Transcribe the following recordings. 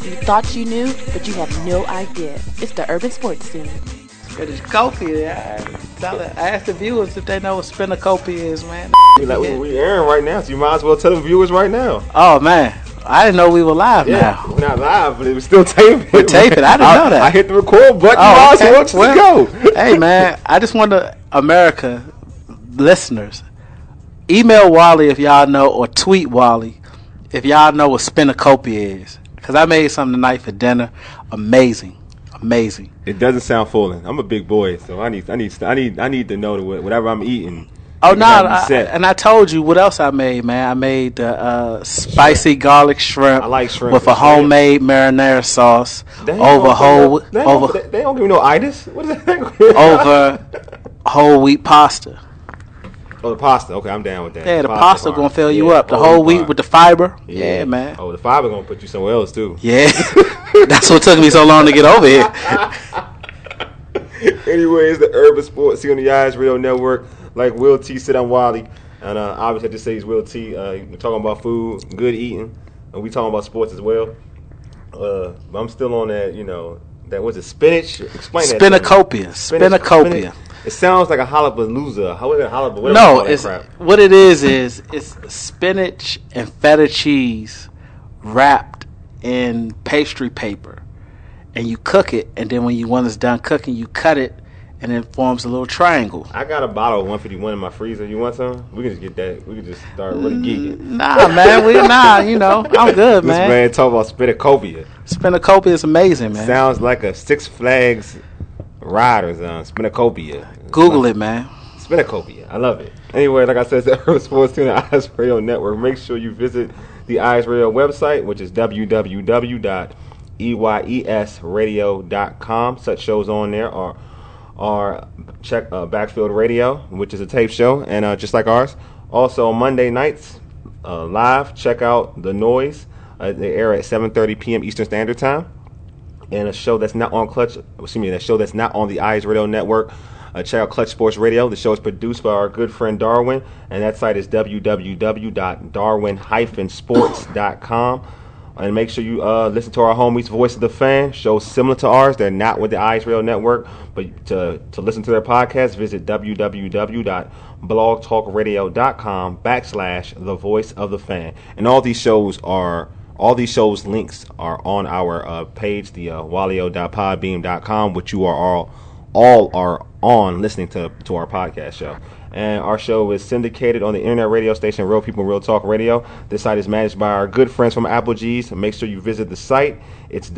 You thought you knew, but you have no idea. It's the Urban Sports Scene. Spinacopia. I asked the viewers if they know what Spinacopia is, man. We airing right now, so you might as well tell the viewers right now. Oh, man. I didn't know we were live now. We're not live, but it was still taping. We're taping. I didn't know that. I hit the record button. Let's go. Hey, man, I just want to, America listeners, email Wally if y'all know, or tweet Wally if y'all know what Spinacopia is. Because I made something tonight for dinner. Amazing. It doesn't sound fooling. I'm a big boy, so I need to know that whatever I'm eating. Oh no! And I told you what else I made, man. I made the spicy garlic shrimp. I like shrimp with a homemade marinara sauce They don't give me no itis. What is that? Over whole wheat pasta. Oh, the pasta. Okay, I'm down with that. Yeah, the pasta gonna fill you up. The whole wheat with the fiber. Yeah, man. Oh, the fiber gonna put you somewhere else too. Yeah, that's what took me so long to get over here. Anyways, the Urban Sports Scene on the Eyes Radio Network. Like Will T said, I'm Wally, and obviously I just say he's Will T. We're talking about food, good eating, and we talking about sports as well. But I'm still on that. That was it. Spinach. Explain that. Spinacopia. It sounds like a Halapalooza. How is it Halapalooza? No, what it is it's spinach and feta cheese wrapped in pastry paper, and you cook it, and then when it's done cooking, you cut it, and it forms a little triangle. I got a bottle of 151 in my freezer. You want some? We can just get that. We can just start really geeking. Nah, man. I'm good, man. This man talking about Spinacopia. Spinacopia is amazing, man. Sounds like a Six Flags Riders Spinacopia. Google it, man. Spinacopia. I love it. Anyway, like I said, it's the Urban Sports Scene on the Eyes Radio Network. Make sure you visit the Eyes Radio website, which is www.eyesradio.com. Such shows on there are check Backfield Radio, which is a tape show, and just like ours. Also, Monday nights, live, check out The Noise. They air at 7:30 p.m. Eastern Standard Time. And a show that's not on the Eyes Radio Network. Check out Clutch Sports Radio. The show is produced by our good friend Darwin, and that site is www.darwin-sports.com. And make sure you listen to our homies Voice of the Fan, shows similar to ours. They're not with the Eyes Radio Network, but to listen to their podcast, visit www.blogtalkradio.com/The Voice of the Fan. And all these shows links are on our page, the wallio.podbeam.com, which you are all are on listening to our podcast show. And our show is syndicated on the internet radio station Real People Real Talk Radio. This site is managed by our good friends from Apple G's. Make sure you visit the site. It's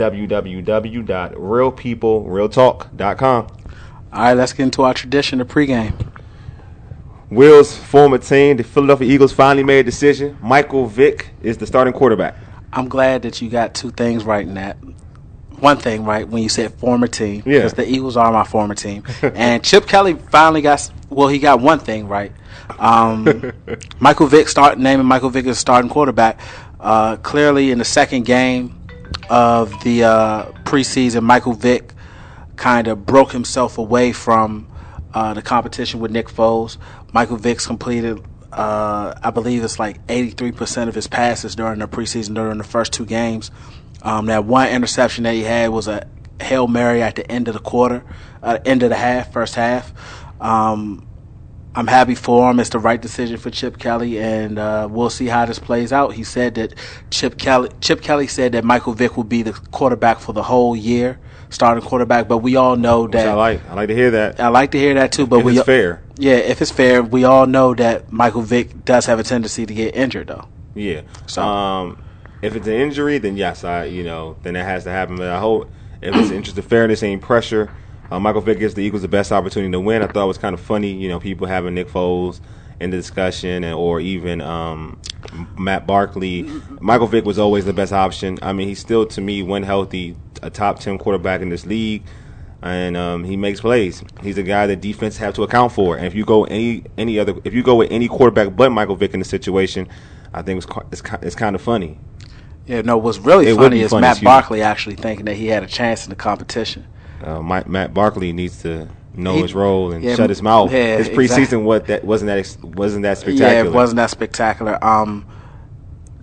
www.realpeoplerealtalk.com. All right, let's get into our tradition of pregame. Will's former team, the Philadelphia Eagles, finally made a decision. Michael Vick is the starting quarterback. I'm glad that you got two things right in that. One thing right when you said former team, because the Eagles are my former team. And Chip Kelly finally got one thing right. Michael Vick naming Michael Vick as starting quarterback. Clearly in the second game of the preseason, Michael Vick kind of broke himself away from the competition with Nick Foles. Michael Vick's completed I believe it's like 83% of his passes during the preseason, during the first two games. That one interception that he had was a Hail Mary at the end of the quarter, end of the first half. I'm happy for him. It's the right decision for Chip Kelly, and we'll see how this plays out. He said that Chip Kelly said that Michael Vick will be the quarterback for the whole year, starting quarterback. But we all know that. I like to hear that. I like to hear that too. But it's fair. Yeah, if it's fair, we all know that Michael Vick does have a tendency to get injured, though. Yeah. So. If it's an injury, then yes, then that has to happen. But I hope if it's interest of fairness, ain't pressure. Michael Vick gives the Eagles the best opportunity to win. I thought it was kind of funny, people having Nick Foles in the discussion, or even Matt Barkley. Michael Vick was always the best option. I mean, he's still, to me, when healthy, a top 10 quarterback in this league, and he makes plays. He's a guy that defense have to account for. And if you go if you go with any quarterback but Michael Vick in the situation, I think it's kind of funny. Yeah, no, what's really funny is Matt Barkley actually thinking that he had a chance in the competition. Matt Barkley needs to know his role and shut his mouth. Yeah, his preseason wasn't that spectacular. Yeah, it wasn't that spectacular.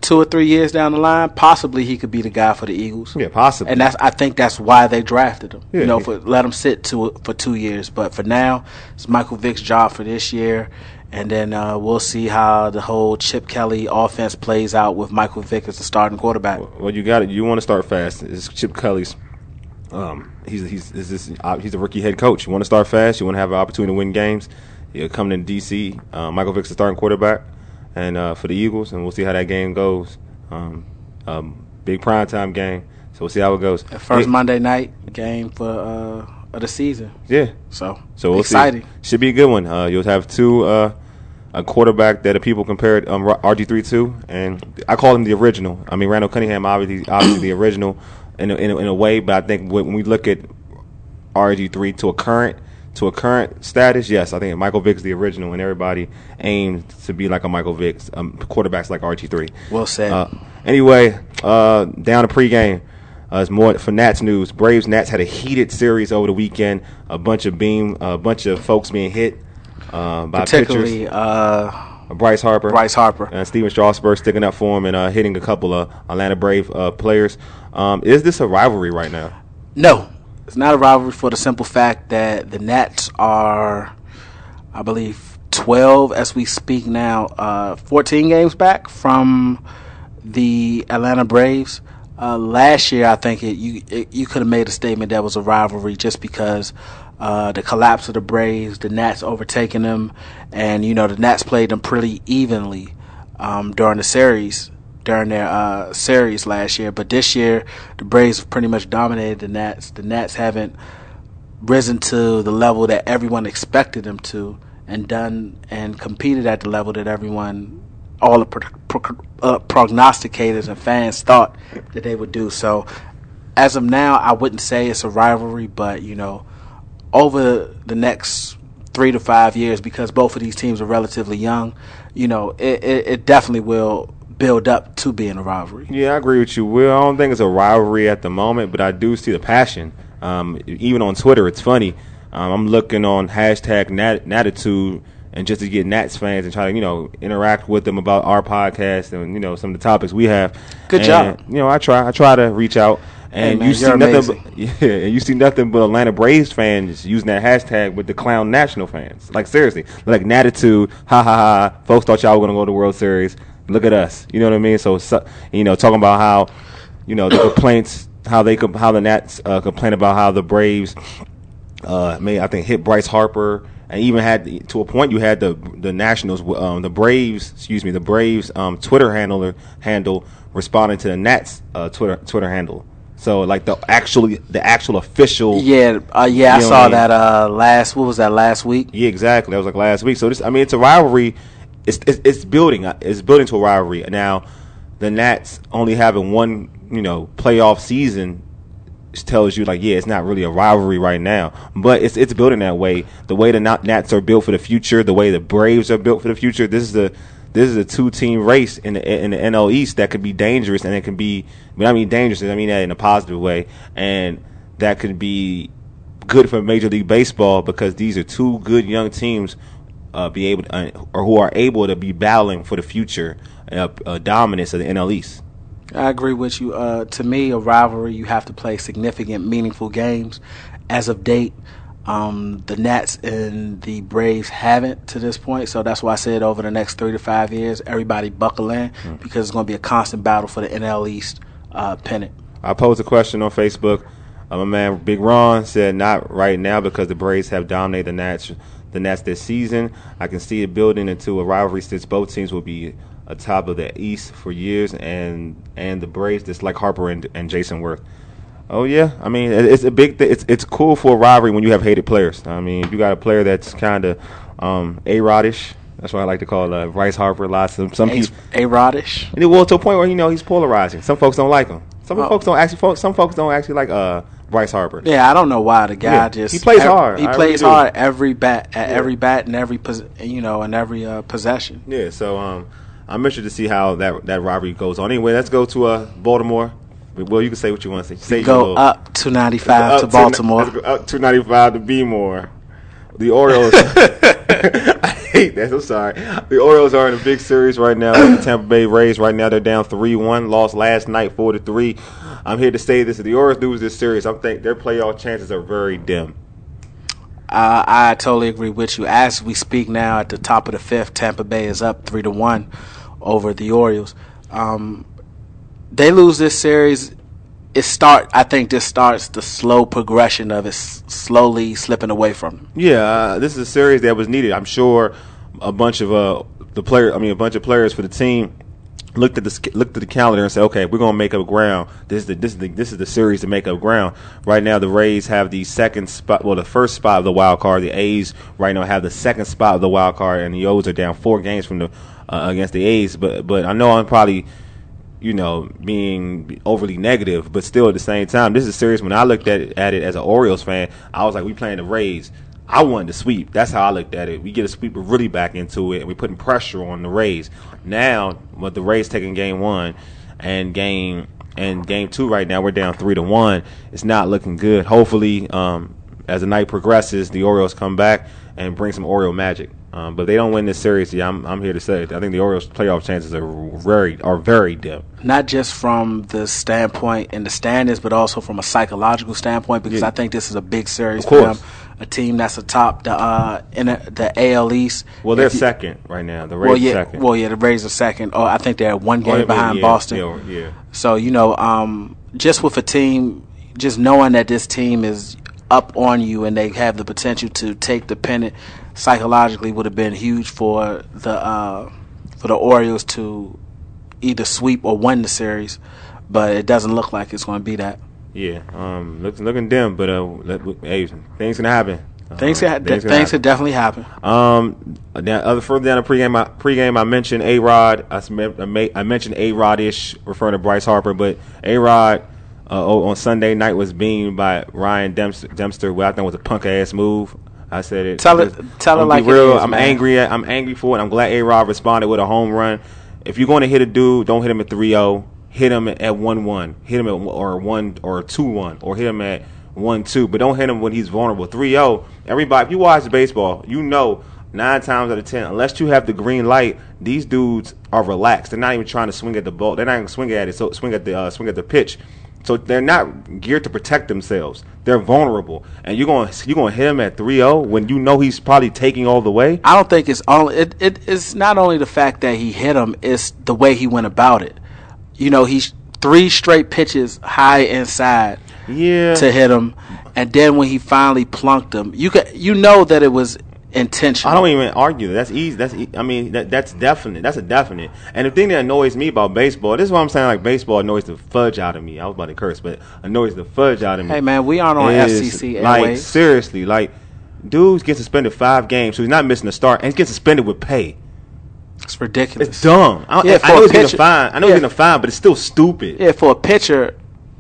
2 or 3 years down the line, possibly he could be the guy for the Eagles. Yeah, possibly. And I think that's why they drafted him. Yeah, let him sit for 2 years. But for now, it's Michael Vick's job for this year. And then we'll see how the whole Chip Kelly offense plays out with Michael Vick as the starting quarterback. Well, you got it. You want to start fast. It's Chip Kelly's. He's a rookie head coach. You want to start fast. You want to have an opportunity to win games. You're coming in D.C. Michael Vick's the starting quarterback, and for the Eagles, and we'll see how that game goes. Big primetime game, so we'll see how it goes. First Monday night game for the season. Yeah. So we'll exciting. See. Should be a good one. You'll have two a quarterback that people compared RG3 to, and I call him the original. I mean, Randall Cunningham obviously the original in a way, but I think when we look at RG3 to a current status, yes, I think Michael Vick's the original, and everybody aims to be like a Michael Vick. Quarterbacks like RG3. Well said. Anyway, down to pregame. It's more for Nats news. Braves-Nats had a heated series over the weekend. A bunch of folks being hit by particularly pitchers. Bryce Harper. And Steven Strasburg sticking up for him and hitting a couple of Atlanta Brave players. Is this a rivalry right now? No, it's not a rivalry for the simple fact that the Nats are, I believe, 12 as we speak now, 14 games back from the Atlanta Braves. Last year, I think you could have made a statement that was a rivalry just because the collapse of the Braves, the Nats overtaking them, and the Nats played them pretty evenly during their series last year. But this year, the Braves pretty much dominated the Nats. The Nats haven't risen to the level that everyone expected them to, and done and competed at the level that all the prognosticators and fans thought that they would do. So as of now, I wouldn't say it's a rivalry, but over the next 3 to 5 years, because both of these teams are relatively young, it definitely will build up to being a rivalry. Yeah, I agree with you, Will. I don't think it's a rivalry at the moment, but I do see the passion. Even on Twitter, it's funny. I'm looking on hashtag Natitude, and just to get Nats fans and try to, interact with them about our podcast and, some of the topics we have. Good job. I try to reach out. And hey, man, you see nothing but Atlanta Braves fans using that hashtag with the clown national fans. Like, seriously. Like, Natitude, ha ha ha, folks thought y'all were going to go to the World Series. Look at us. You know what I mean? So talking about how, the complaints, how the Nats complain about how the Braves I think hit Bryce Harper. And even had, to a point, you had the Nationals, the Braves Twitter handle responding to the Nats Twitter handle. So like the actual official. I saw that last week? Yeah, exactly. That was like last week. So it's a rivalry. It's building. It's building to a rivalry. Now, the Nats only having one playoff season tells you it's not really a rivalry right now, but it's building that way. The way the Nats are built for the future, the way the Braves are built for the future. This is a two-team race in the NL East that could be dangerous, and it can be. When I mean dangerous, I mean that in a positive way, and that could be good for Major League Baseball because these are two good young teams who are able to be battling for the future dominance of the NL East. I agree with you. To me, a rivalry, you have to play significant, meaningful games. As of date, the Nats and the Braves haven't to this point, so that's why I said over the next 3 to 5 years, everybody buckle in because it's going to be a constant battle for the NL East pennant. I posed a question on Facebook. My man Big Ron said not right now because the Braves have dominated the Nats this season. I can see it building into a rivalry since both teams will be atop of the East for years, and the Braves dislike Harper and Jason Worth. Oh yeah, I mean it's a big thing. It's cool for a rivalry when you have hated players. I mean, if you got a player that's kind of A-Rodish. That's what I like to call Bryce Harper. Lots of some people A-Rodish. Well, to a point where he's polarizing. Some folks don't like him. Some folks don't actually like Bryce Harper. Yeah, I don't know why the guy he plays hard. He plays hard every bat and every possession. Yeah, so I'm interested to see how that rivalry goes on. Anyway, let's go to Baltimore. Well, you can say what you want to say. Go up 295 to Baltimore. Let's go up 295 to Bmore. The Orioles. I that. I'm sorry. The Orioles are in a big series right now with the Tampa Bay Rays. Right now they're down 3-1. Lost last night 4-3. I'm here to say this: if the Orioles lose this series, I think their playoff chances are very dim. I totally agree with you. As we speak now, at the top of the fifth, Tampa Bay is up 3-1 over the Orioles. They lose this series. I think this starts the slow progression of it slowly slipping away from them. Yeah, this is a series that was needed. I'm sure a bunch of players for the team looked at the calendar and said, "Okay, we're gonna make up ground. This is the series to make up ground." Right now, the Rays have the second spot. Well, the first spot of the wild card. The A's right now have the second spot of the wild card, and the O's are down 4 games from the against the A's. But I know I'm probably, being overly negative, but still at the same time, this is serious. When I looked at it as an Orioles fan, I was like, we playing the Rays. I wanted to sweep. That's how I looked at it. We get a sweep, we're really back into it, and we're putting pressure on the Rays. Now, with the Rays taking game 1 and game 2 right now, we're down 3-1. It's not looking good. Hopefully, as the night progresses, the Orioles come back and bring some Oriole magic. But if they don't win this series, I'm here to say I think the Orioles' playoff chances are very dim. Not just from the standpoint in the standings, but also from a psychological standpoint, because I think this is a big series for them. A team that's atop in the AL East. Well, they're second right now. The Rays are second. Well, the Rays are second. Oh, I think they're 1 game behind Boston. Yeah. So, just with a team, just knowing that this team is up on you and they have the potential to take the pennant, psychologically would have been huge for the Orioles to either sweep or win the series, but it doesn't look like it's going to be that. Yeah, looking dim, but hey, things can happen. Things can definitely happen. Further down the pregame, I mentioned A-Rod. I mentioned A-Rod-ish, referring to Bryce Harper, but A-Rod on Sunday night was beamed by Ryan Dempster, who I think was a punk ass move. I said it. Tell it like real. it is. I'm angry. I'm angry for it. I'm glad A-Rod responded with a home run. If you're going to hit a dude, don't hit him at 3-0. Hit him at 1-1. Hit him at or 2-1, or hit him at 1-2. But don't hit him when he's vulnerable. 3-0. Everybody, if you watch baseball, 9 times out of 10, unless you have the green light, these dudes are relaxed. They're not even trying to swing at the ball. They're not even swing at it. So swing at the pitch. So they're not geared to protect themselves. They're vulnerable, and you're going to hit him at 3-0 when you know he's probably taking all the way. I don't think it's it's not only the fact that he hit him; it's the way he went about it. He's 3 straight pitches high inside to hit him, and then when he finally plunked him, you know that it was intentional. I don't even argue. That's easy. That's definite. That's a definite. And the thing that annoys me about baseball, this is what I'm saying. Like, baseball annoys the fudge out of me. I was about to curse, but annoys the fudge out of me. Hey man, we aren't on FCC like airways. Seriously, like, dudes get suspended 5 games, so he's not missing a start, and he gets suspended with pay. It's ridiculous. It's dumb. I know he's getting a fine. I know he's getting a fine, but it's still stupid. Yeah, for a pitcher,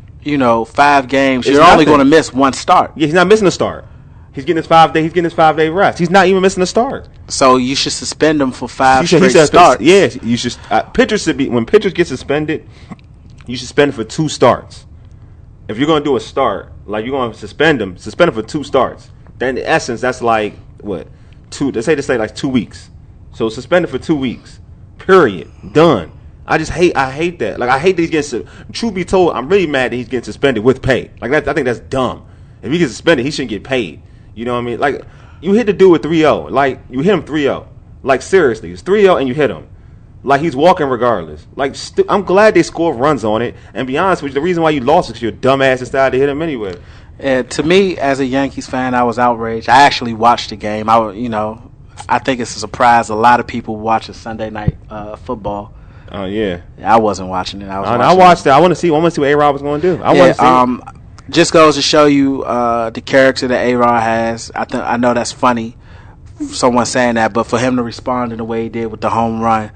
5 games, you're only going to miss 1 start. Yeah, he's not missing a start. He's getting his 5 day. He's getting his 5-day rest. He's not even missing a start. So you should suspend him for 5 straight starts. Yes, you should. Pitchers should be, when pitchers get suspended, you should suspend for 2 starts. If you're going to do a start, like, you're going to suspend him for 2 starts. Then in essence, that's like what 2. Let's say like 2 weeks. So suspended for 2 weeks. Period. Done. I hate that. Like, I hate that he's getting. Truth be told, I'm really mad that he's getting suspended with pay. Like, I think that's dumb. If he gets suspended, he shouldn't get paid. You know what I mean? Like, you hit the dude with 3-0. Like, you hit him 3-0. Like, seriously, it's 3-0 and you hit him. Like, he's walking regardless. Like, I'm glad they scored runs on it. And be honest with you, the reason why you lost is because your dumb ass decided to hit him anyway. To me, as a Yankees fan, I was outraged. I actually watched the game. I think it's a surprise. A lot of people watch Sunday night football. Oh yeah. I wasn't watching it. I watched it. I want to see what A-Rod was going to do. I want to see. Just goes to show you the character that A-Rod has. I know that's funny, someone saying that, but for him to respond in the way he did with the home run,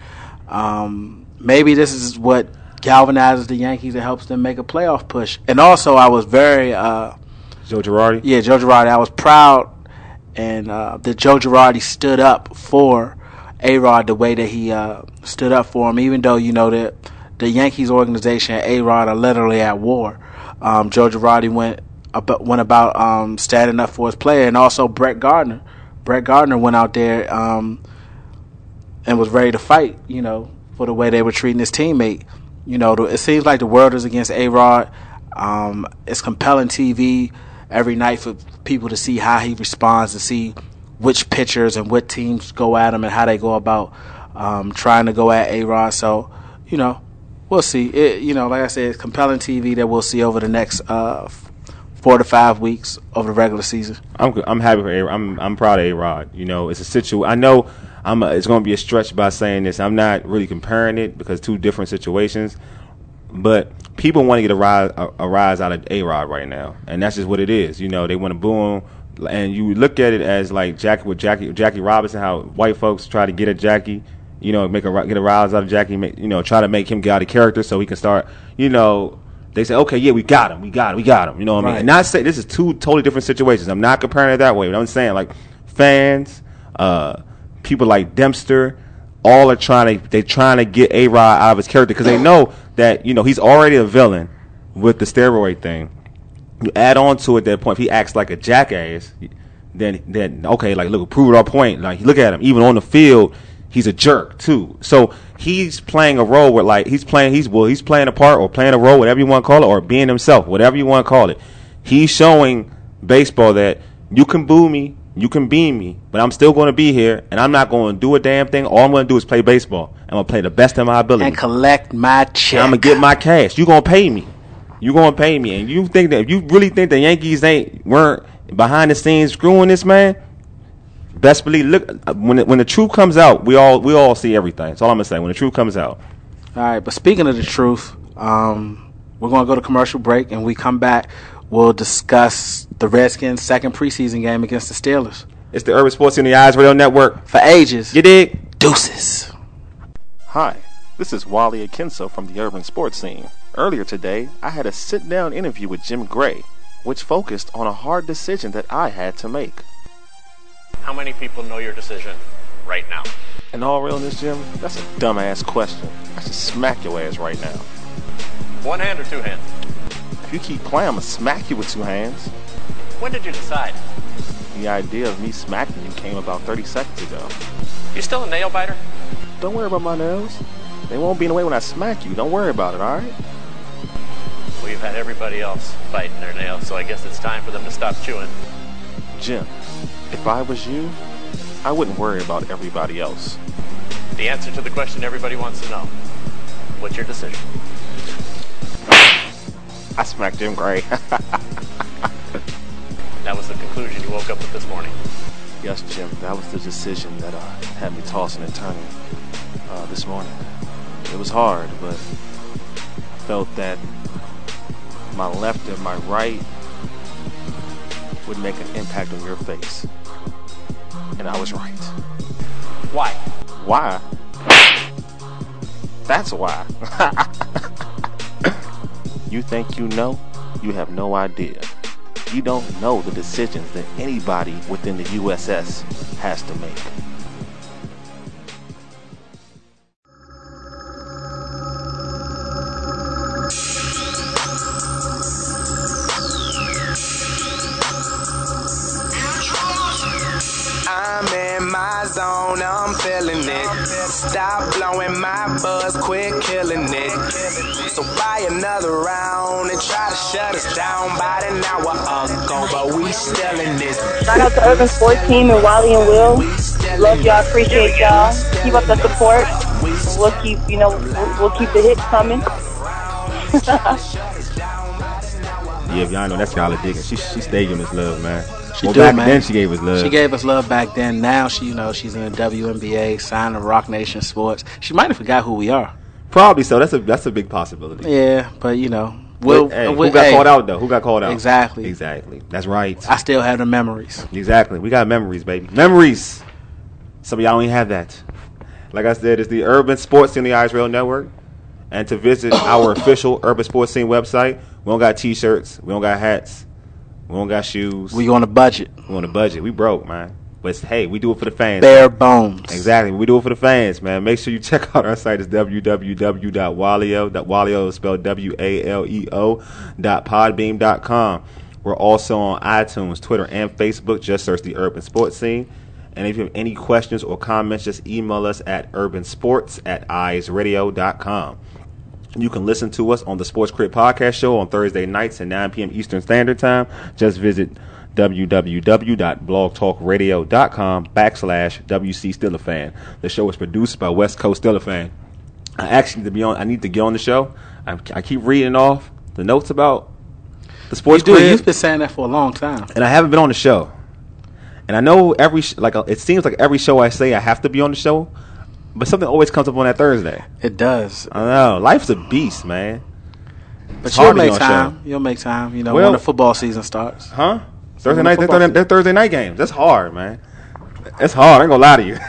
maybe this is what galvanizes the Yankees and helps them make a playoff push. And also, I was very Joe Girardi. Yeah, Joe Girardi. I was proud and that Joe Girardi stood up for A-Rod the way that he stood up for him, even though that the Yankees organization and A-Rod are literally at war. Joe Girardi went about standing up for his player, and also Brett Gardner. Brett Gardner went out there and was ready to fight, for the way they were treating his teammate. It seems like the world is against A-Rod. It's compelling TV every night for people to see how he responds, to see which pitchers and what teams go at him and how they go about trying to go at A-Rod. So, we'll see. Like I said, it's compelling TV that we'll see over the next 4 to 5 weeks of the regular season. I'm happy for A-Rod. I'm proud of A-Rod. It's a situation. I know it's going to be a stretch by saying this. I'm not really comparing it because 2 different situations. But people want to get a rise out of A-Rod right now, and that's just what it is. They want to boo him. And you look at it as like Jackie Robinson, how white folks try to get at Jackie, get a rise out of Jackie, try to make him get out of character so he can start, they say, okay, yeah, we got him. You know what I mean? And not say this is 2 totally different situations. I'm not comparing it that way, but I'm saying like fans, people like Dempster, all are trying to get A-Rod out of his character because they know that, he's already a villain with the steroid thing. You add on to it that point, if he acts like a jackass, then okay, like look, prove our point. Like look at him, even on the field, he's a jerk too. So he's playing a role where like he's playing a part or playing a role, whatever you want to call it, or being himself, whatever you want to call it. He's showing baseball that you can boo me, you can beam me, but I'm still going to be here, and I'm not going to do a damn thing. All I'm going to do is play baseball. I'm going to play the best of my ability and collect my check. I'm going to get my cash. You going to pay me. You gonna pay me, and you think that if you really think the Yankees weren't behind the scenes screwing this man, best believe. Look, when the truth comes out, we all see everything. That's all I'm gonna say. When the truth comes out. All right, but speaking of the truth, we're gonna go to commercial break, and we come back. We'll discuss the Redskins' second preseason game against the Steelers. It's the Urban Sports Scene Radio Network for ages. You dig? Deuces. Hi, this is Wally Akinso from the Urban Sports Scene. Earlier today, I had a sit-down interview with Jim Gray, which focused on a hard decision that I had to make. How many people know your decision right now? In all realness, Jim, that's a dumbass question. I should smack your ass right now. 1 hand or 2 hands? If you keep playing, I'm gonna smack you with 2 hands. When did you decide? The idea of me smacking you came about 30 seconds ago. You still a nail biter? Don't worry about my nails. They won't be in the way when I smack you. Don't worry about it, alright? We've had everybody else biting their nails, so I guess it's time for them to stop chewing. Jim, if I was you, I wouldn't worry about everybody else. The answer to the question everybody wants to know. What's your decision? I smacked Jim Gray. That was the conclusion you woke up with this morning? Yes, Jim, that was the decision that had me tossing and turning this morning. It was hard, but I felt that my left and my right would make an impact on your face. And I was right. Why? Why? That's why. You think you know? You have no idea. You don't know the decisions that anybody within the USS has to make. I'm in my zone, I'm feeling it. Stop blowing my buzz, quit killing it. So buy another round and try to shut us down about an hour ago, but we still in this. Shout out to Urban Sports Team and Wally and Will. Love y'all, appreciate y'all. Keep up the support. We'll keep, we'll keep the hits coming. Yeah, if y'all know, that's Skylar Diggins. She stayed giving us love, man. Back then she gave us love. She gave us love back then. Now she's in the WNBA, signed to Rock Nation Sports. She might have forgot who we are. Probably so. That's a big possibility. Yeah, but who got called out though? Who got called out? Exactly. That's right. I still have the memories. Exactly. We got memories, baby. Memories. Some of y'all don't even have that. Like I said, it's the Urban Sports Scene Radio Network. And to visit our official Urban Sports Scene website, we don't got T-shirts, we don't got hats, we don't got shoes. We on a budget. We broke, man. But hey, we do it for the fans. Bare bones. Exactly. We do it for the fans, man. Make sure you check out our site. It's www.waleo, is spelled WALEO.podbeam.com. We're also on iTunes, Twitter, and Facebook. Just search the Urban Sports Scene. And if you have any questions or comments, just email us at urbansports@eyesradio.com. You can listen to us on the Sports Crit Podcast Show on Thursday nights at 9 p.m. Eastern Standard Time. Just visit www.blogtalkradio.com/WC Steeler Fan. The show is produced by West Coast Steeler Fan. I need to get on the show. I keep reading off the notes about the Sports Crit. You've been saying that for a long time. And I haven't been on the show. And I know it seems like every show I say I have to be on the show, but something always comes up on that Thursday. It does. I know. Life's a beast, man. But you'll make time. You'll make time, when the football season starts. Huh? Thursday night, they're Thursday night games. That's hard, man. That's hard. I ain't gonna lie to you.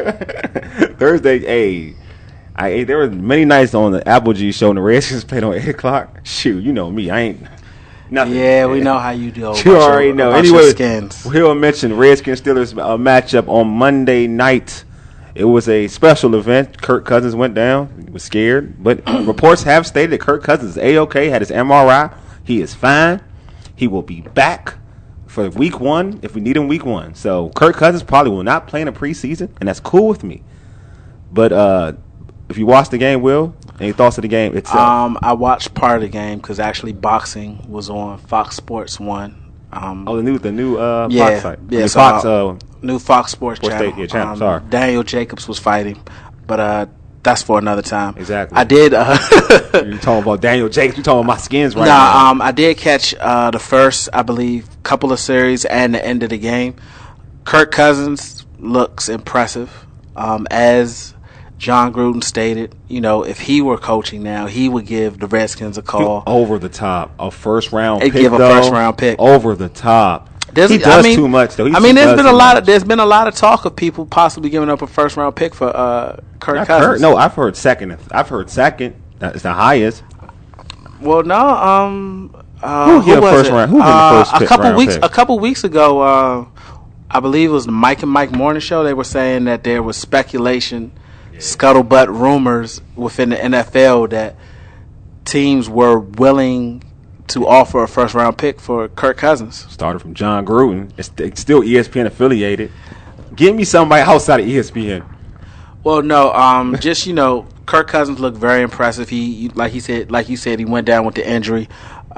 Thursday, there were many nights on the Apple G show and the Redskins played on 8 o'clock. Shoot, you know me. I ain't nothing. Yeah, we know how you do. You already know. Anyway, skins. We'll mention Redskins Steelers matchup on Monday night. It was a special event. Kirk Cousins went down. He was scared. But reports have stated that Kirk Cousins is A-OK, had his MRI. He is fine. He will be back for week 1 if we need him week 1. So Kirk Cousins probably will not play in the preseason, and that's cool with me. But if you watched the game, Will, any thoughts of the game itself? I watched part of the game because actually boxing was on Fox Sports 1. The new Fox site. Yeah, Fox, new Fox Sports channel. Channel. Sorry. Daniel Jacobs was fighting, but that's for another time. Exactly. I did. You're talking about Daniel Jacobs. You're talking about my skins right now. I did catch the first, I believe, couple of series and the end of the game. Kirk Cousins looks impressive. As John Gruden stated, if he were coaching now, he would give the Redskins a call. Over the top. A first-round pick, give a first-round pick. Over the top. He does too much, though. There's been a lot of talk of people possibly giving up a first-round pick for Kirk Cousins. I've heard second. That's the highest. Well, no. Who was it? Who the first pick? A couple weeks ago, I believe it was the Mike and Mike Morning Show. They were saying that there was speculation, scuttlebutt rumors within the NFL that teams were willing to offer a first-round pick for Kirk Cousins. Started from John Gruden. It's still ESPN affiliated. Give me somebody outside of ESPN. Well, no. Just Kirk Cousins looked very impressive. He like you said, he went down with the injury.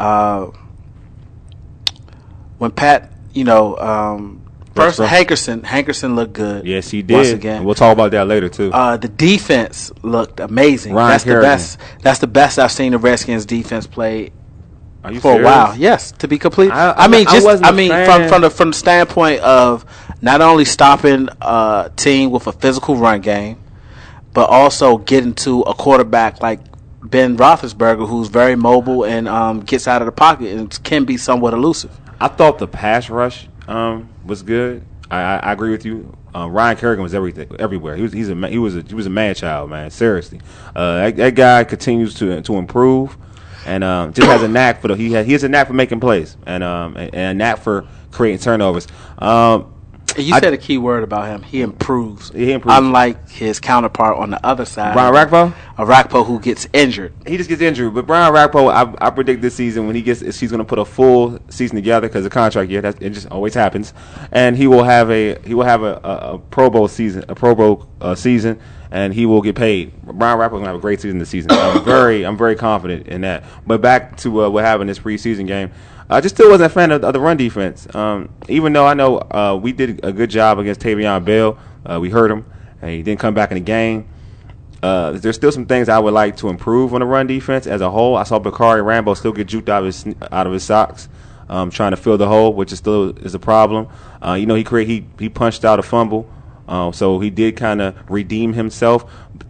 When Pat, first Hankerson looked good. Yes, he did. Once again, and we'll talk about that later too. The defense looked amazing. That's the best. That's the best I've seen the Redskins defense play for serious? A while. Yes, to be complete. From the standpoint of not only stopping a team with a physical run game, but also getting to a quarterback like Ben Roethlisberger, who's very mobile and gets out of the pocket and can be somewhat elusive. I thought the pass rush was good. I agree with you. Ryan Kerrigan was everywhere. He was a man child, man. Seriously, that guy continues to improve, and just has a knack for he has a knack for making plays, and a knack for creating turnovers. You said a key word about him. He improves. Unlike his counterpart on the other side, Brian Orakpo, who gets injured. He just gets injured. But Brian Orakpo, I predict this season when he's going to put a full season together because of contract year. It just always happens, and he will have a Pro Bowl season, season, and he will get paid. Brian Orakpo will have a great season this season. I'm very confident in that. But back to what happened in this preseason game. I just still wasn't a fan of the run defense. Even though I know we did a good job against Tavion Bell. We hurt him, and he didn't come back in the game. There's still some things I would like to improve on the run defense as a whole. I saw Bakari Rambo still get juked out of his socks, trying to fill the hole, which is a problem. He punched out a fumble, so he did kind of redeem himself.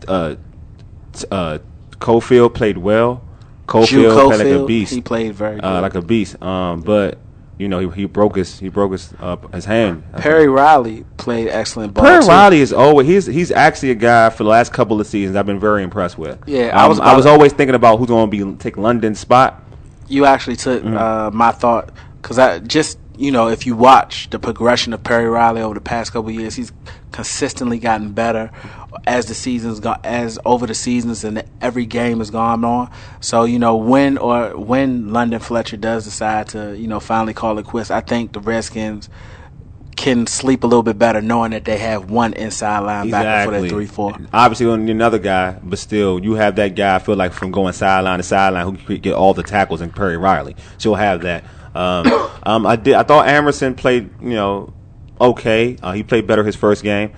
Cofield played well. Cofield played like a beast. He played very good. Like a beast. But he broke his hand. Perry Riley played excellent ball. Perry Riley is always he's actually a guy for the last couple of seasons I've been very impressed with. Yeah, I was always thinking about who's going to take London's spot. You actually took my thought because I just if you watch the progression of Perry Riley over the past couple of years, he's consistently gotten better as the seasons and every game has gone on. So when London Fletcher does decide to finally call it quits, I think the Redskins can sleep a little bit better knowing that they have one inside linebacker for that 3-4. Obviously, on another guy, but still, you have that guy. I feel like from going sideline to sideline, who can get all the tackles, and Perry Riley. She'll have that. I thought Amerson played, okay. He played better his first game.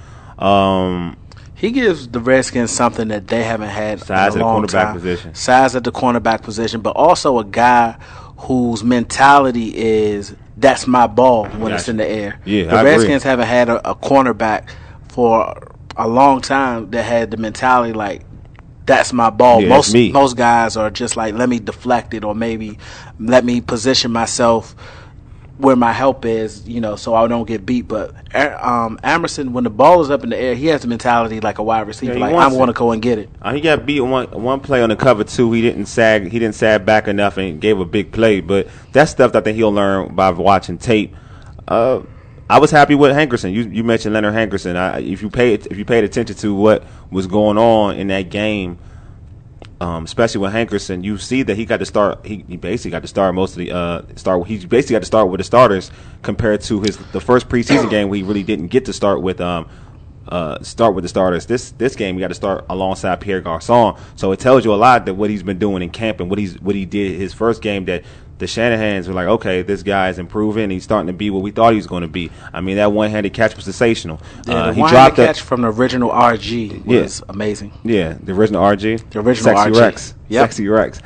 He gives the Redskins something that they haven't had size in a long at the cornerback time. position. Size at the cornerback position, but also a guy whose mentality is that's my ball when it's in the air. Yeah, the Redskins haven't had a cornerback for a long time that had the mentality like that's my ball. Yeah, most guys are just like, let me deflect it, or maybe let me position myself where my help is, so I don't get beat. But Amerson, when the ball is up in the air, he has the mentality like a wide receiver. Yeah, I want to go and get it. He got beat one play on the cover 2. He didn't sag back enough and gave a big play. But that's stuff that I think he'll learn by watching tape. I was happy with Hankerson. You mentioned Leonard Hankerson. If you paid attention to what was going on in that game, especially with Hankerson, you see that he got to start. He basically got to start most of the start. He basically got to start with the starters compared to the first preseason game where he really didn't get to start with the starters. This game he got to start alongside Pierre Garçon. So it tells you a lot that what he's been doing in camp and what he did his first game, that the Shanahans were like, okay, this guy is improving. He's starting to be what we thought he was going to be. I mean, that one-handed catch was sensational. Yeah, the one-handed catch from the original RG was amazing. Yeah, the original RG. The original Sexy RG. Rex. Yep. Sexy Rex.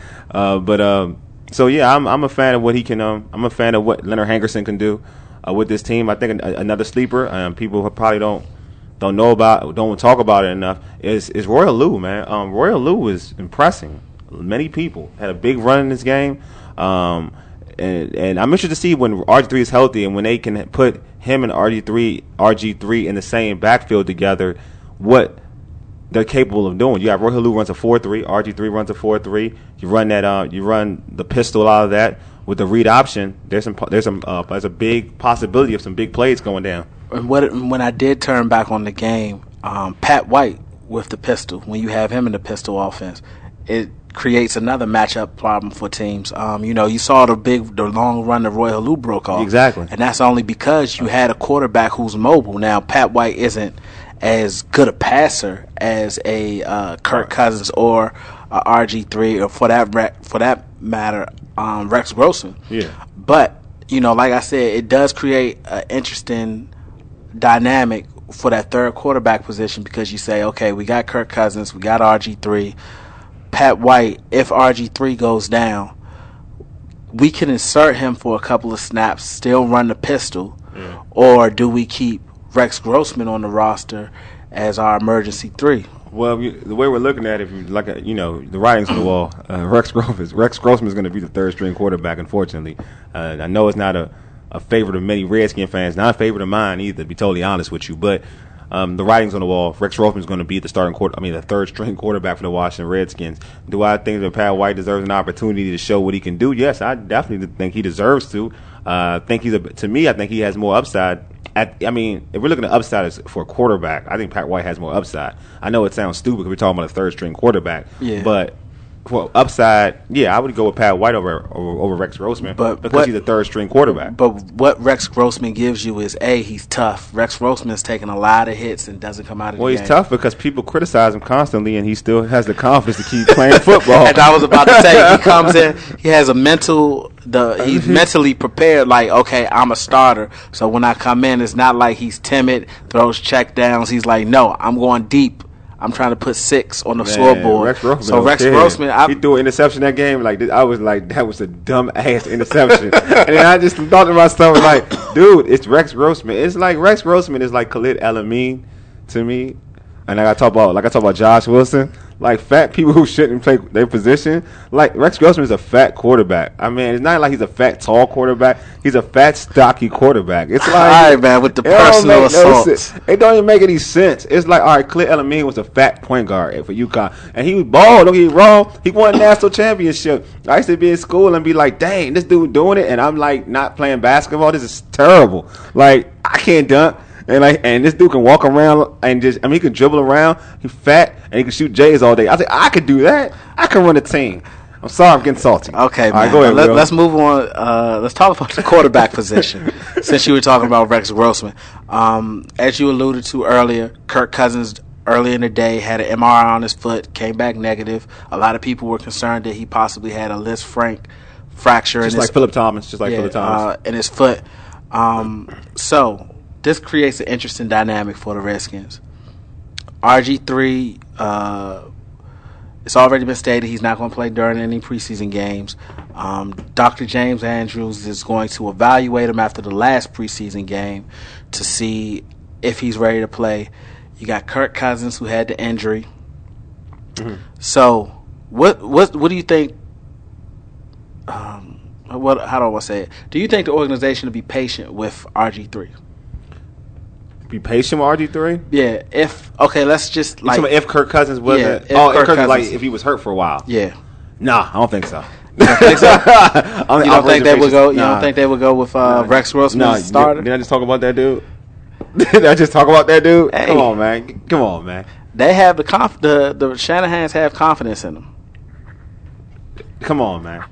So yeah, I'm a fan of what he can. I'm a fan of what Leonard Hankerson can do with this team. I think another sleeper, people who probably don't know about, don't talk about it enough, is Royal Lou, man. Royal Lou was impressing many people. Had a big run in this game. And I'm interested to see when RG3 is healthy and when they can put him and RG3 in the same backfield together, what they're capable of doing. You have Roy Halou runs a 4-3, RG3 runs a 4-3. You run that, you run the pistol out of that with the read option. There's a big possibility of some big plays going down. And when I did turn back on the game, Pat White with the pistol, when you have him in the pistol offense, it creates another matchup problem for teams. You saw the long run that Roy Halou broke off. Exactly. And that's only because you had a quarterback who's mobile. Now, Pat White isn't as good a passer as a Kirk Cousins or a RG3 or for that matter, Rex Grossman. Yeah. But, like I said, it does create an interesting dynamic for that third quarterback position because you say, okay, we got Kirk Cousins, we got RG3, Pat White, if RG3 goes down, we can insert him for a couple of snaps, still run the pistol, or do we keep Rex Grossman on the roster as our emergency 3? Well, the way we're looking at it, if you like, the writing's on the wall. Rex Grossman is going to be the third string quarterback. Unfortunately, I know it's not a favorite of many Redskin fans, not a favorite of mine either. To be totally honest with you, but. The writing's on the wall. Rex Grossman is going to be the the third string quarterback for the Washington Redskins. Do I think that Pat White deserves an opportunity to show what he can do? Yes, I definitely think he deserves to. I think he has more upside. If we're looking at upside for a quarterback, I think Pat White has more upside. I know it sounds stupid because we're talking about a third string quarterback, but for upside, I would go with Pat White over Rex Grossman because he's a third string quarterback. But what Rex Grossman gives you is he's tough. Rex Grossman's taking a lot of hits and doesn't come out of the game. He's tough because people criticize him constantly, and he still has the confidence to keep playing football. And I was about to say, he comes in, he has he's mentally prepared. Like, okay, I'm a starter, so when I come in, it's not like he's timid, throws check downs. He's like, no, I'm going deep. I'm trying to put 6 on the scoreboard. Rex Grossman, he threw an interception that game. Like I was like, that was a dumb ass interception. And then I just thought to myself, like, dude, it's Rex Grossman. It's like Rex Grossman is like Khalid El-Amin to me. And I talk about Josh Wilson, like fat people who shouldn't play their position. Like Rex Grossman is a fat quarterback. I mean, it's not like he's a fat, tall quarterback. He's a fat, stocky quarterback. It's like, all right, man, with the personal assaults. It don't even make any sense. It's like, all right, Khalid El-Amin was a fat point guard for UConn, and he was bald. Don't get me wrong. He won a national championship. I used to be in school and be like, dang, this dude doing it, and I'm like not playing basketball. This is terrible. Like I can't dunk. And this dude can walk around and he can dribble around. He's fat and he can shoot J's all day. I said, I could do that. I can run a team. I'm sorry, I'm getting salty. Okay, man. All right, go ahead, Let's move on. Let's talk about the quarterback position. Since you were talking about Rex Grossman, as you alluded to earlier, Kirk Cousins early in the day had an MRI on his foot, came back negative. A lot of people were concerned that he possibly had a Liz Frank fracture, just like Philip Thomas, in his foot. So this creates an interesting dynamic for the Redskins. RG3, it's already been stated he's not going to play during any preseason games. Dr. James Andrews is going to evaluate him after the last preseason game to see if he's ready to play. You got Kirk Cousins, who had the injury. Mm-hmm. So, what do you think? How do I want to say it? Do you think the organization will be patient with RG3? Be patient with RG3? Yeah. Let's just if Kirk Cousins wasn't. If he was hurt for a while. Yeah. Nah, I don't think so. You don't think so? You don't think they would go? You don't think they would go with Rex Grossman as starter? Did I just talk about that dude? Did I just talk about that dude? Hey, Come on, man. They have the the Shanahans have confidence in them. Come on, man.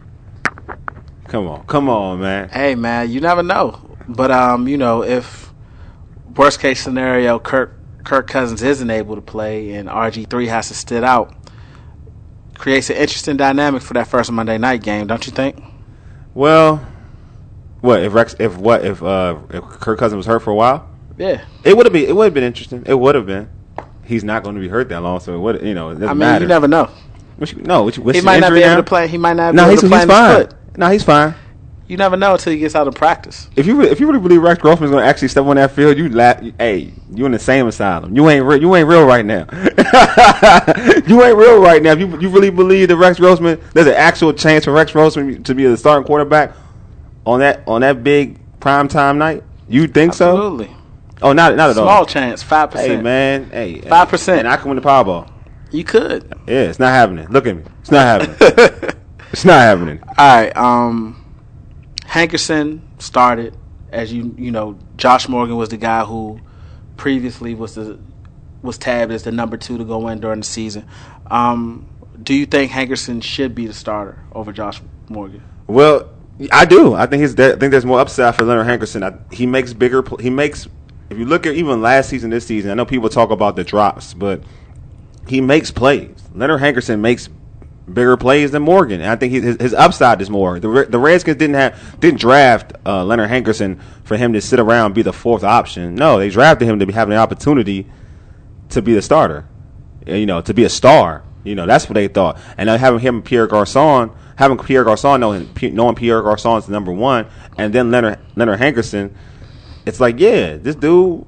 Come on, man. Hey, man, you never know. But if worst case scenario, Kirk Cousins isn't able to play and RG3 has to sit out, creates an interesting dynamic for that first Monday night game, don't you think? Well, if Kirk Cousins was hurt for a while? Yeah, it would have been interesting. It would have been. He's not going to be hurt that long, so it doesn't matter. You never know. He might not be able to play. He might not be able to play. He's fine. No, he's fine. You never know until he gets out of practice. If you really believe Rex Grossman is going to actually step on that field, you in the same asylum. You ain't real right now. You ain't real right now. If you really believe that Rex Grossman, there's an actual chance for Rex Grossman to be the starting quarterback on that big primetime night. You think so? Absolutely. Oh, not at all. Small chance, 5%. Hey, man. 5%. And I can win the Powerball. You could. Yeah, it's not happening. Look at me. It's not happening. It's not happening. All right. Hankerson started, as you know. Josh Morgan was the guy who previously was tabbed as the number 2 to go in during the season. Do you think Hankerson should be the starter over Josh Morgan? Well, I do. I think there's more upside for Leonard Hankerson. He makes bigger. If you look at even last season, this season, I know people talk about the drops, but he makes plays. Leonard Hankerson makes bigger plays than Morgan, and I think his upside is more. The Redskins didn't draft Leonard Hankerson for him to sit around and be the 4th option. No, they drafted him to be having the opportunity to be the starter, to be a star. That's what they thought. And having him Pierre Garçon, knowing Pierre Garçon is the number 1, and then Leonard Hankerson, it's like, yeah, this dude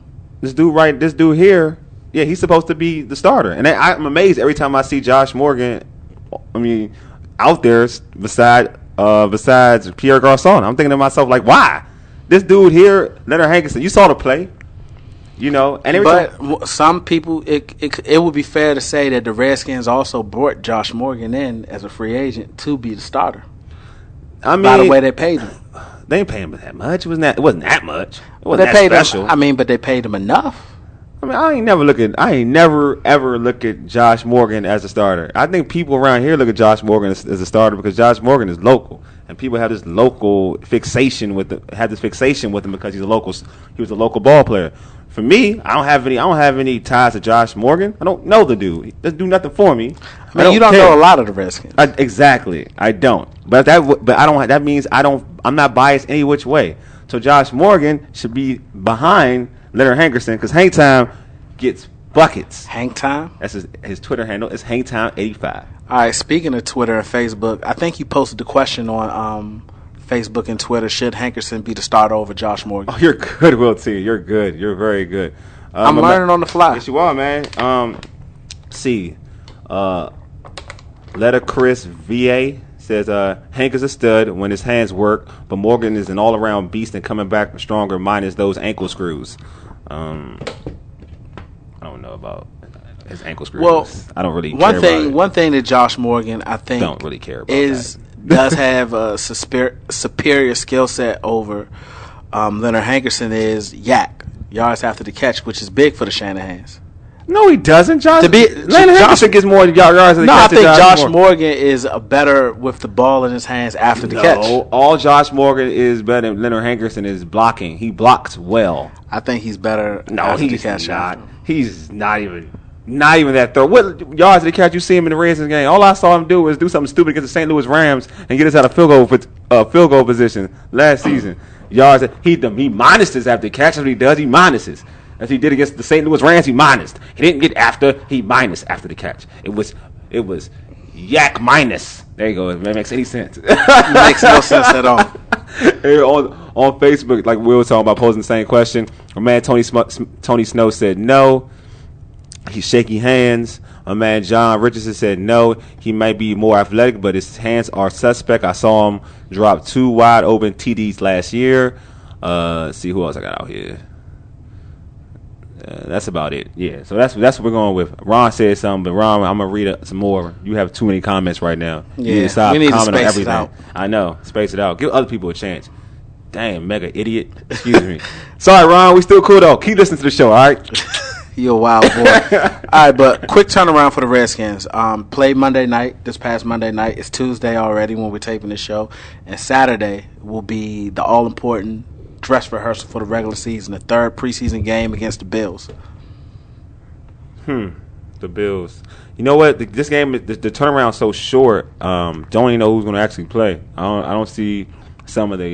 here, yeah, he's supposed to be the starter. And I'm amazed every time I see Josh Morgan, out there besides Pierre Garçon. I'm thinking to myself, like, why? This dude here, Leonard Hankerson, you saw the play, But some people, it would be fair to say that the Redskins also brought Josh Morgan in as a free agent to be the starter. By the way they paid him. They didn't pay him that much. It wasn't that much. It wasn't that special. But they paid him enough. I ain't never ever look at Josh Morgan as a starter. I think people around here look at Josh Morgan as a starter because Josh Morgan is local, and people have this local fixation with him because he's a local. He was a local ball player. For me, I don't have any ties to Josh Morgan. I don't know the dude. He doesn't do nothing for me. You don't know a lot of the Redskins. Exactly, I don't. But I don't. That means I'm not biased any which way. So Josh Morgan should be behind Leonard Hankerson because Hang Time gets buckets. Hang Time? That's his Twitter handle. It's HangTime85. All right, speaking of Twitter and Facebook, I think you posted the question on Facebook and Twitter, should Hankerson be the starter over Josh Morgan? Oh, you're good, Will T. You're good. You're very good. I'm learning on the fly. Yes, you are, man. Letter Chris VA says Hank is a stud when his hands work, but Morgan is an all-around beast and coming back stronger minus those ankle screws. I don't know about his ankle screws. Well, I don't really care about it. One thing that Josh Morgan, I think, don't really care about does have a superior skill set over Leonard Hankerson is yards after the catch, which is big for the Shanahans. No, he doesn't. Landon Josh Henderson gets more yards than the catch. I think Josh Morgan is better with the ball in his hands after the catch. All Josh Morgan is better than Leonard Henderson is blocking. He blocks well. I think he's better. No, he's not. He's not even that throw. What yards did he catch? You see him in the Redskins game. All I saw him do was do something stupid against the St. Louis Rams and get us out of field goal position last season. Yards he minus this after the catch. That's what he does. He minuses. As he did against the St. Louis Rams, he minused. He didn't get after. He minus after the catch. It was yak minus. There you go. If that makes any sense. It makes no sense at all. On Facebook, like we were talking about, posing the same question. My man Tony Snow said no. He's shaky hands. My man John Richardson said no. He might be more athletic, but his hands are suspect. I saw him drop 2 wide open TDs last year. Let's see who else I got out here. That's about it. Yeah, so that's what we're going with. Ron said something, but Ron, I'm gonna read some more. You have too many comments right now. Yeah, you need to stop we need commenting to space on everything. it out. I know, space it out. Give other people a chance. Damn, mega idiot. Excuse me. Sorry, Ron. We still cool though. Keep listening to the show. All right. You're a wild boy. All right, but quick turnaround for the Redskins. Played Monday night, this past Monday night. It's Tuesday already when we're taping this show. And Saturday will be the all-important dress rehearsal for the regular season, the third preseason game against the Bills. The Bills. You know what? This game, the turnaround's so short. Don't even know who's going to actually play. I don't see some of the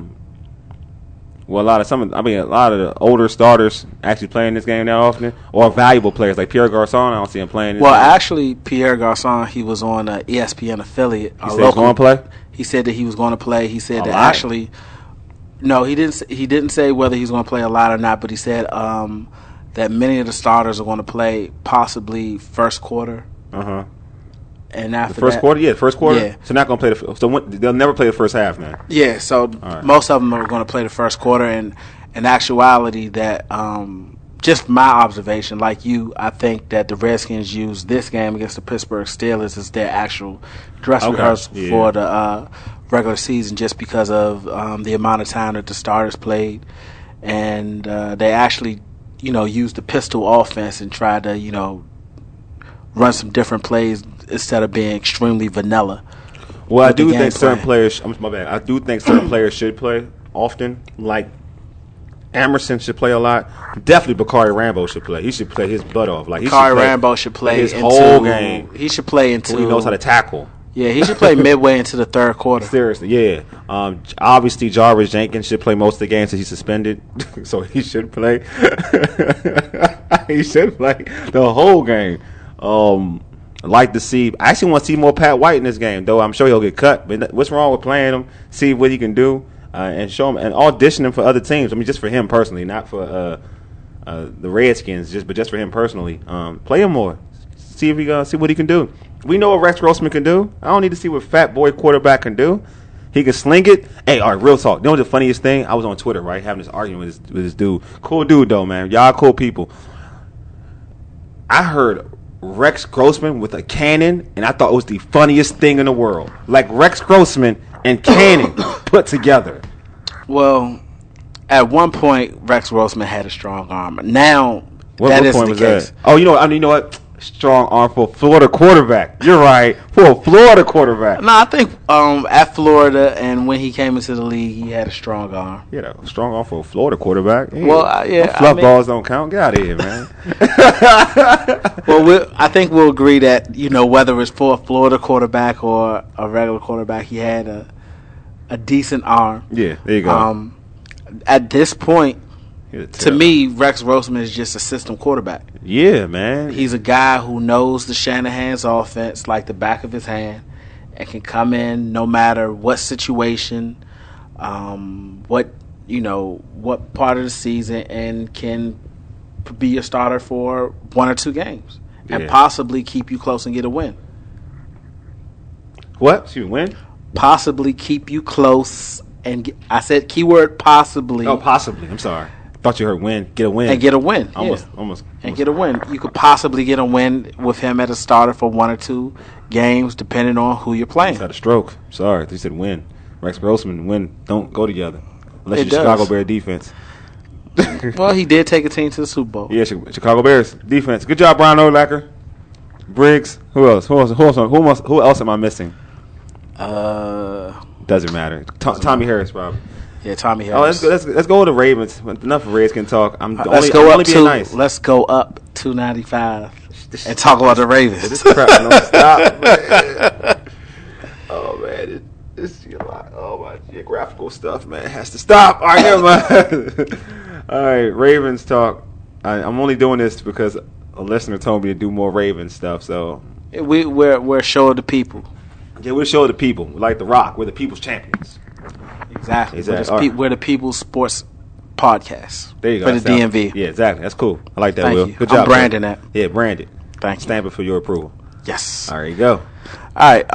a lot of the older starters actually playing this game that often, or valuable players like Pierre Garçon. I don't see him playing. Actually, Pierre Garçon, he was on an ESPN affiliate. He said he's going to play. He said that he was going to play. He said that actually, no, he didn't. He didn't say whether he's going to play a lot or not. But he said that many of the starters are going to play possibly first quarter. And after the first quarter, first quarter. Yeah. So not going to play they'll never play the first half, man. Yeah. So most of them are going to play the first quarter, and in actuality, that just my observation, like you, I think that the Redskins use this game against the Pittsburgh Steelers as their actual dress rehearsal for the regular season, just because of the amount of time that the starters played, and they actually, used the pistol offense and tried to, run some different plays instead of being extremely vanilla. Well, I do think certain players. I do think certain players should play often. Like Emerson should play a lot. Definitely, Bakari Rambo should play. He should play his butt off. Like Bakari Rambo should play his whole game. He should play into. He knows how to tackle. Yeah, he should play midway into the third quarter. Seriously, yeah. Obviously, Jarvis Jenkins should play most of the games since he's suspended, so he should play. He should play the whole game. I'd like to see. I actually want to see more Pat White in this game, though. I'm sure he'll get cut. But what's wrong with playing him? See what he can do, and show him and audition him for other teams. I mean, just for him personally, not for the Redskins, but just for him personally. Play him more. See if we see what he can do. We know what Rex Grossman can do. I don't need to see what fat boy quarterback can do. He can sling it. Hey, all right, real talk. You know what the funniest thing? I was on Twitter, right, having this argument with this dude. Cool dude, though, man. Y'all cool people. I heard Rex Grossman with a cannon, and I thought it was the funniest thing in the world. Like Rex Grossman and cannon put together. Well, at one point, Rex Grossman had a strong arm. Now, that isn't the case. Oh, you know what? Strong arm for a Florida quarterback. You're right. For a Florida quarterback. No, I think at Florida and when he came into the league, he had a strong arm. Yeah, strong arm for a Florida quarterback. Yeah. Well, yeah. Fluff balls don't count. Get out of here, man. Well, I think we'll agree that, whether it's for a Florida quarterback or a regular quarterback, he had a decent arm. Yeah, there you go. At this point, to me, Rex Grossman is just a system quarterback. Yeah, man. He's a guy who knows the Shanahan's offense like the back of his hand and can come in no matter what situation, what part of the season, and can be your starter for 1 or 2 games and possibly keep you close and get a win. What? Excuse me, win? Possibly keep you close and I said keyword possibly. Oh, possibly. I'm sorry. Thought you heard win, get a win. And get a win. Almost. And get a win. You could possibly get a win with him as a starter for 1 or 2 games, depending on who you're playing. He's had a stroke. Sorry. He said win. Rex Grossman, win don't go together. Unless you're Chicago Bear defense. Well, he did take a team to the Super Bowl. Yeah, Chicago Bears defense. Good job, Brian Urlacher. Briggs. Who else am I missing? Doesn't matter. Tommy Harris, probably. Yeah, Tommy Harris. Let's go with the Ravens. Enough of Rays can talk. Let's go up 295 and talk about the Ravens. This crap don't stop, man. Oh man, this my geographical stuff, man, has to stop. All right, never mind. All right, Ravens talk. I'm only doing this because a listener told me to do more Ravens stuff. So we're a show of the people. Yeah, we're a show of the people. We're like The Rock. We're the people's champions. Exactly. We're the people's sports podcast. There you go. For the DMV. Yeah, exactly. That's cool. I like that, Thank Will. you. Good job. I'm branding that. Yeah, brand it. Thank you. Stamp it for your approval. Yes. All right, you go. All right.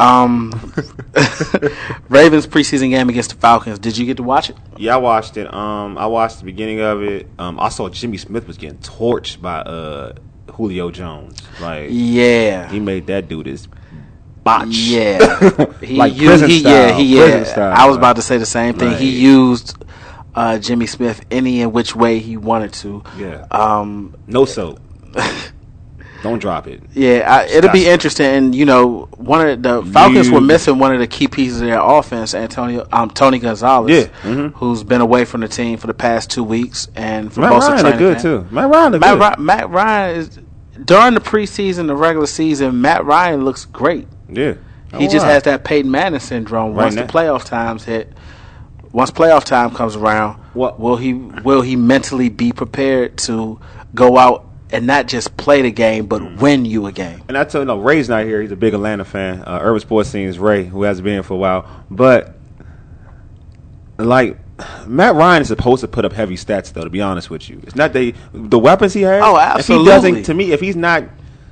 Ravens preseason game against the Falcons. Did you get to watch it? Yeah, I watched it. I watched the beginning of it. I saw Jimmy Smith was getting torched by Julio Jones. Yeah. He made that dude his botch. Yeah. Prison style. I was about to say the same thing. Right. He used Jimmy Smith any and which way he wanted to. Yeah. No soap. Don't drop it. Yeah, it'll be interesting. And one of the Falcons were missing one of the key pieces of their offense, Tony Gonzalez, who's been away from the team for the past 2 weeks, and for most of the training good too. Matt Ryan looked good. Matt Ryan is during the preseason, the regular season. Matt Ryan looks great. Yeah, he just has that Peyton Manning syndrome. Once the playoff times hit, once playoff time comes around, will he mentally be prepared to go out and not just play the game, but win you a game? And I tell you, Ray's not here. He's a big Atlanta fan. Urban Sports Scene's Ray, who hasn't been here for a while. But, Matt Ryan is supposed to put up heavy stats, though, to be honest with you. It's not the weapons he has. Oh, absolutely. If he's not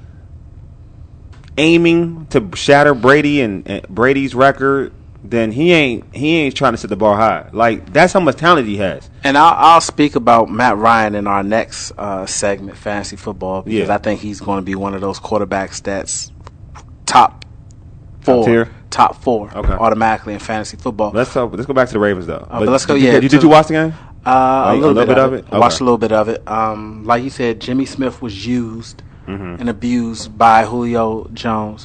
aiming to shatter Brady and Brady's record, then he ain't trying to set the bar high. That's how much talent he has. And I'll speak about Matt Ryan in our next segment, Fantasy Football, because I think he's going to be one of those quarterbacks that's top four automatically in fantasy football. Let's go back to the Ravens, though. But let's go. Did you watch the game? A little bit of it. Okay. Watched a little bit of it. Like you said, Jimmy Smith was used and abused by Julio Jones.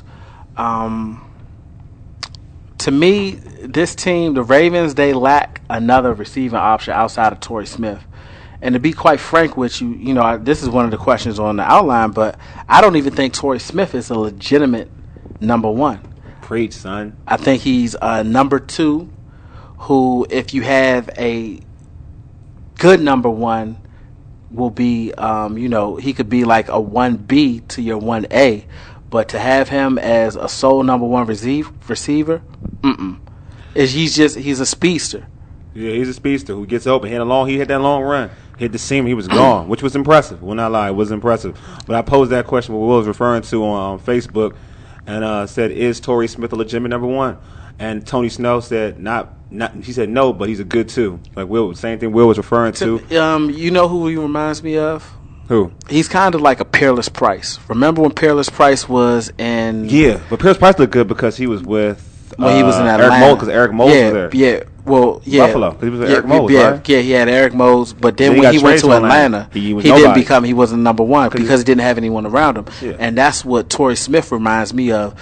To me, this team, the Ravens, they lack another receiving option outside of Torrey Smith. And to be quite frank with you, this is one of the questions on the outline, but I don't even think Torrey Smith is a legitimate number one. Preach, son. I think he's number two, who, if you have a good number one, will be, he could be like a 1B to your 1A. But to have him as a sole number one receiver, he's a speedster. Yeah, he's a speedster who gets open. He hit that long run, hit the seam, he was gone, which was impressive. Will not lie, it was impressive. But I posed that question, what Will was referring to on Facebook, and said, "Is Torrey Smith a legitimate number one?" And Tony Snow said, "Not." He said no, but he's a good two. Like Will, same thing Will was referring to. You know who he reminds me of? Who? He's kind of like a Peerless Price. Remember when Peerless Price was in? Yeah, but Peerless Price looked good because he was with. He was in Atlanta. Eric Moles, because Eric Moles was there. Yeah, well, yeah. Buffalo, because he was with Eric Moles, right? Yeah, he had Eric Moles, but then when he went to Atlanta, he wasn't number one because he didn't have anyone around him. Yeah. And that's what Torrey Smith reminds me of.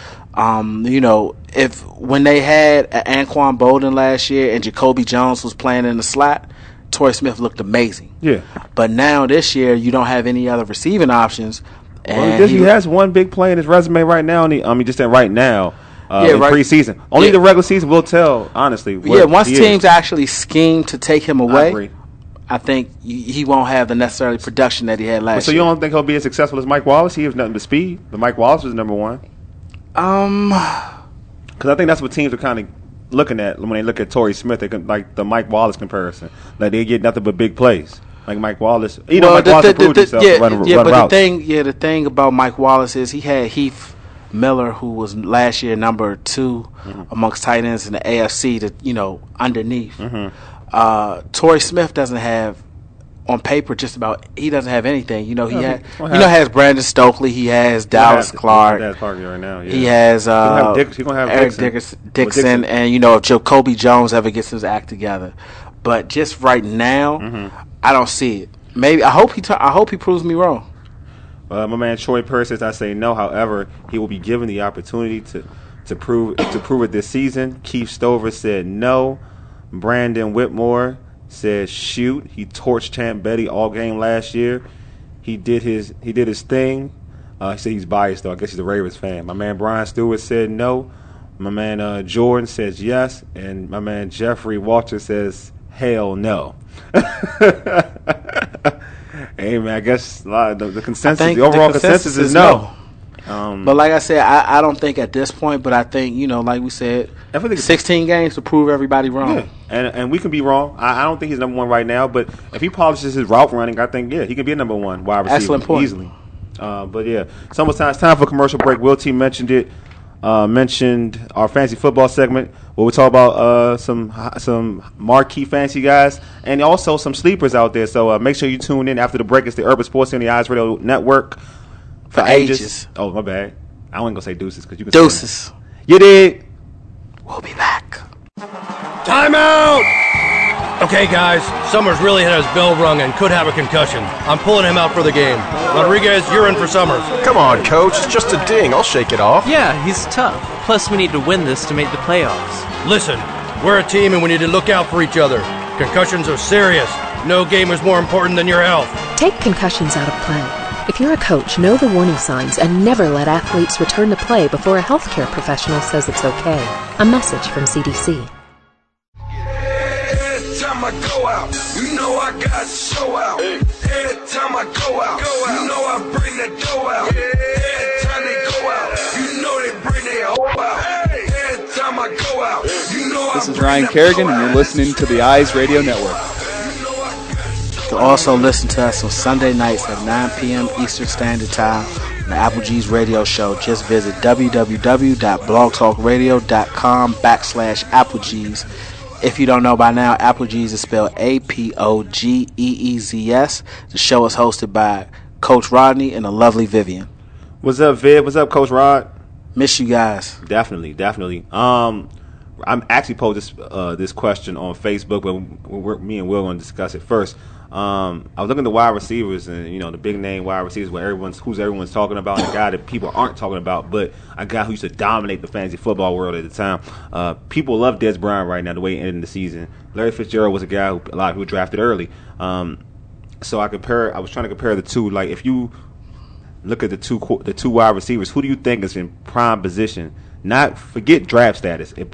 When they had Anquan Bolden last year and Jacoby Jones was playing in the slot, Torrey Smith looked amazing. Yeah. But now this year you don't have any other receiving options. And he has one big play in his resume right now. Just saying right now. In preseason. Only the regular season will tell, honestly. Once teams actually scheme to take him away, I think he won't have the necessary production that he had last year. So you don't think he'll be as successful as Mike Wallace? He has nothing but speed. But Mike Wallace was number one. Because I think that's what teams are kind of looking at when they look at Torrey Smith. They can, like the Mike Wallace comparison. Like they get nothing but big plays. Like Mike Wallace. Mike Wallace proved himself to run routes. The thing about Mike Wallace is he had Heath Miller, who was last year number 2 amongst tight ends in the AFC, underneath. Torrey Smith doesn't have, on paper, he doesn't have anything. He has Brandon Stokely, he has Dallas Clark, he has Eric Dickerson, and if Jacoby Jones ever gets his act together. But just right now, I don't see it. Maybe I hope he proves me wrong. My man Troy Purse says, I say no. However, he will be given the opportunity to prove it this season. Keith Stover said no. Brandon Whitmore said shoot. He torched Champ Betty all game last year. He did his thing. He said he's biased though. I guess he's a Ravens fan. My man Brian Stewart said no. My man Jordan says yes, and my man Jeffrey Walter says hell no. Hey man, I guess the consensus, the overall consensus is no. But like I said, I don't think at this point, but I think, like we said, 16 games to prove everybody wrong. Yeah. And we can be wrong. I don't think he's number one right now, but if he polishes his route running, I think, he can be a number one wide receiver. Excellent point. Easily. But yeah, it's almost time for a commercial break. Will T mentioned our fantasy football segment where we talk about some marquee fantasy guys and also some sleepers out there. So make sure you tune in after the break. It's the Urban Sports and the Eyes Radio Network for ages. Oh, my bad. I wasn't gonna say deuces because you can deuces. Say you did. We'll be back. Timeout. Okay, guys, Summers really had his bell rung and could have a concussion. I'm pulling him out for the game. Rodriguez, you're in for Summers. Come on, Coach. It's just a ding. I'll shake it off. Yeah, he's tough. Plus, we need to win this to make the playoffs. Listen, we're a team and we need to look out for each other. Concussions are serious. No game is more important than your health. Take concussions out of play. If you're a coach, know the warning signs and never let athletes return to play before a healthcare professional says it's okay. A message from CDC. I go out, you know I got to show out. Every time I go out, you know I bring that dough out. Every time they go out, you know they bring their hoe out. Every time I go out, you know This is Ryan Kerrigan, and you're listening to the Eyes Radio Network. You can also listen to us on Sunday nights at 9 p.m. Eastern Standard Time on the Apple G's radio show. Just visit www.blogtalkradio.com/AppleG's. If you don't know by now, Applegees is spelled APOGEEZS. The show is hosted by Coach Rodney and the lovely Vivian. What's up, Viv? What's up, Coach Rod? Miss you guys. Definitely. I'm actually posed this question on Facebook, but me and Will are going to discuss it first. I was looking at the wide receivers and, the big name wide receivers where everyone's talking about, and a guy that people aren't talking about, but a guy who used to dominate the fantasy football world at the time. People love Dez Bryant right now, the way he ended the season. Larry Fitzgerald was a guy who a lot of people drafted early. So I was trying to compare the two. Like, if you look at the two wide receivers, who do you think is in prime position? Not forget draft status, in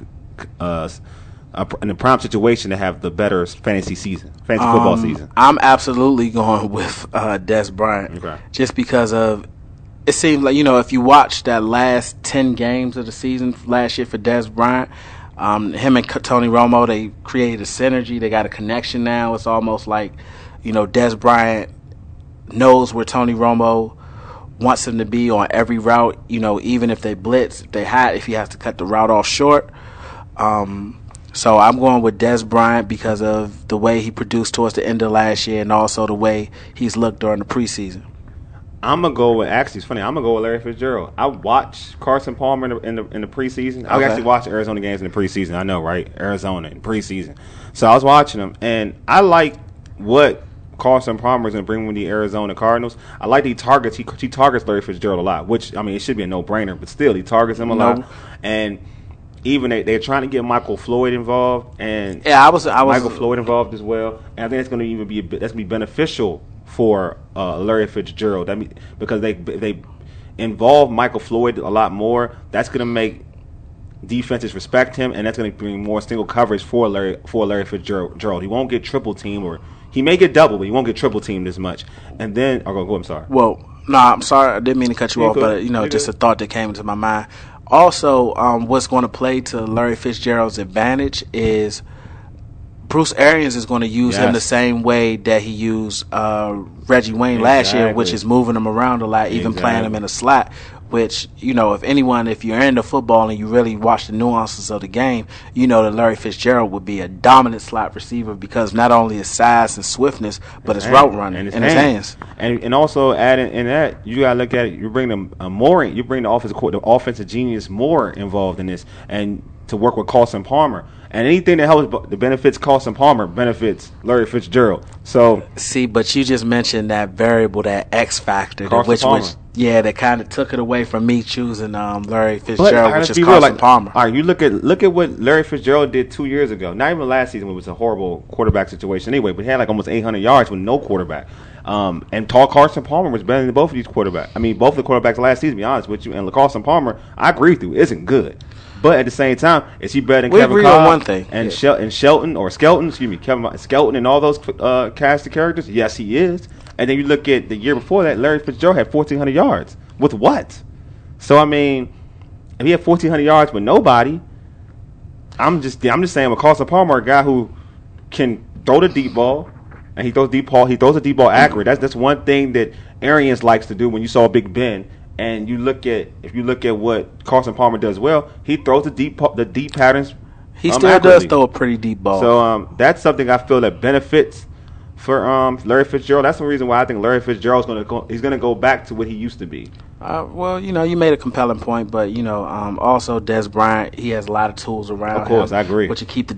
a prime situation to have the better fantasy football season. I'm absolutely going with Dez Bryant, just because of it seems like if you watch that last 10 games of the season last year for Dez Bryant, him and Tony Romo, they created a synergy. They got a connection now. It's almost like Dez Bryant knows where Tony Romo wants him to be on every route. Even if they blitz, if he has to cut the route off short. So I'm going with Dez Bryant because of the way he produced towards the end of last year and also the way he's looked during the preseason. I'm going to go with, actually, it's funny, I'm going to go with Larry Fitzgerald. I watched Carson Palmer in the preseason. I actually watched Arizona games in the preseason. I know, right? Arizona in preseason. So I was watching them, and I like what Carson Palmer is going to bring with the Arizona Cardinals. I like he targets Larry Fitzgerald a lot, which, it should be a no-brainer, but still, he targets him a lot. And even they're trying to get Michael Floyd involved, and I was Michael Floyd involved as well. And I think it's going to be beneficial for Larry Fitzgerald. Because they involve Michael Floyd a lot more. That's going to make defenses respect him, and that's going to bring more single coverage for Larry Fitzgerald. He won't get triple team, or he may get double, but he won't get triple teamed as much. And then I'm sorry. Well, no, I'm sorry. I didn't mean to cut you off, but just a thought that came into my mind. Also, what's going to play to Larry Fitzgerald's advantage is Bruce Arians is going to use him the same way that he used Reggie Wayne last year, which is moving him around a lot, even playing him in a slot, which, if you're into football and you really watch the nuances of the game, that Larry Fitzgerald would be a dominant slot receiver because not only his size and swiftness, but his route running and his hands. And also adding in that, you got to look at it, you bring the offensive genius more involved in this. And to work with Carson Palmer. And anything that helps that benefits Carson Palmer benefits Larry Fitzgerald. So see, but you just mentioned that variable, that X factor, which that kind of took it away from me choosing Larry Fitzgerald, which is Carson Palmer. All right, you look at what Larry Fitzgerald did 2 years ago. Not even last season, when it was a horrible quarterback situation anyway, but he had like almost 800 yards with no quarterback. And Carson Palmer was better than both of these quarterbacks. I mean, both of the quarterbacks last season, to be honest with you. And Carson Palmer, I agree with you, isn't good. But at the same time, is he better than Kevin Cobb on one thing. And Skelton, Kevin Skelton and all those cast of characters? Yes, he is. And then you look at the year before that, Larry Fitzgerald had 1,400 yards. With what? So, I mean, if he had 1,400 yards with nobody, I'm just saying with Carson Palmer, a guy who can throw the deep ball, and he throws the deep ball accurate. That's one thing that Arians likes to do when you saw Big Ben. And if you look at what Carson Palmer does well, he throws the deep patterns. He still does throw a pretty deep ball. So that's something I feel that benefits for Larry Fitzgerald. That's the reason why I think Larry Fitzgerald's going to go back to what he used to be. Well, you made a compelling point, but also Des Bryant, he has a lot of tools around him. Of course, I agree. Which should keep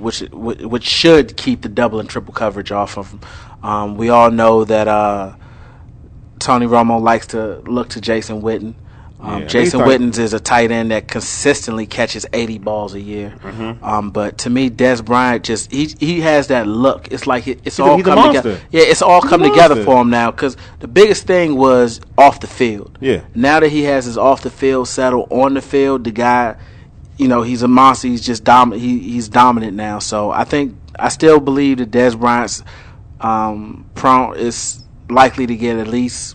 the double and triple coverage off of him. We all know that Tony Romo likes to look to Jason Witten. Jason Witten is a tight end that consistently catches 80 balls a year. Mm-hmm. But to me, Des Bryant he has that look. It's like it's all come together. Yeah, it's all come together for him now. Because the biggest thing was off the field. Yeah. Now that he has his off the field settled on the field, the guy, he's a monster. He's just dominant. He's dominant now. So I still believe that Des Bryant's prone is likely to get at least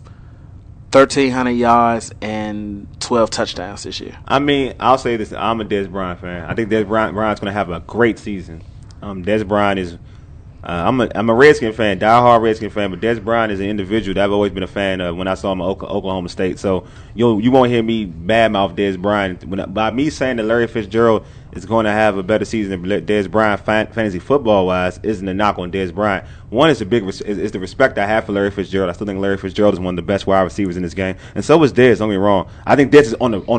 1,300 yards and 12 touchdowns this year. I mean, I'll say this. I'm a Des Bryant fan. I think Des Bryant's going to have a great season. Des Bryant is I'm a Redskin fan, diehard Redskin fan, but Des Bryant is an individual that I've always been a fan of when I saw him at Oklahoma State. So you won't hear me badmouth Des Bryant. By me saying that Larry Fitzgerald is going to have a better season than Des Bryant fantasy football-wise isn't a knock on Des Bryant. One is the respect I have for Larry Fitzgerald. I still think Larry Fitzgerald is one of the best wide receivers in this game, and so is Dez. Don't get me wrong. I think Dez is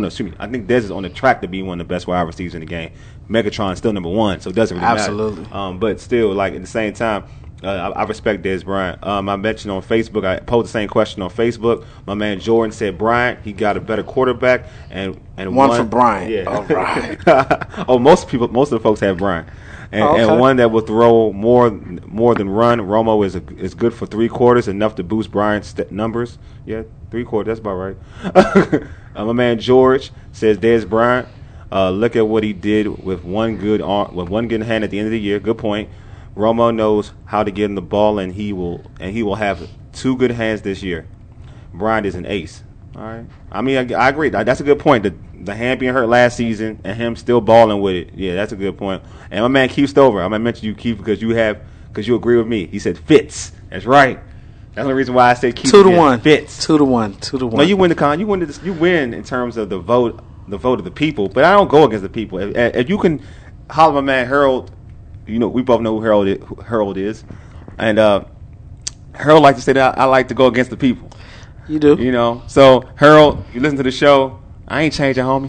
on the track to be one of the best wide receivers in the game. Megatron's still number one, so it doesn't really matter. But still, like at the same time, I respect Dez Bryant. I mentioned on Facebook, I posed the same question on Facebook. My man Jordan said Bryant, he got a better quarterback, and one for Bryant. Yeah. All right. Most of the folks have Bryant. And one that will throw more than run. Romo is good for 3 quarters, enough to boost Bryant's numbers. Yeah, 3 quarters. That's about right. My man George says Dez Bryant. Look at what he did with one good hand at the end of the year. Good point. Romo knows how to get him the ball, and he will have 2 good hands this year. Bryant is an ace. All right. I mean, I agree. That's a good point. The hand being hurt last season and him still balling with it. Yeah, that's a good point. And my man Keith Stover, I'm gonna mention you, Keith, because you agree with me. He said Fitz. That's right. That's the reason why I said Keith. 2-1. Fitz. 2-1. No, you win the con. You win in terms of the vote of the people. But I don't go against the people. If you can holler my man Harold, we both know who Harold is, and Harold likes to say that I like to go against the people. You do. So Harold, you listen to the show. I ain't changing, homie.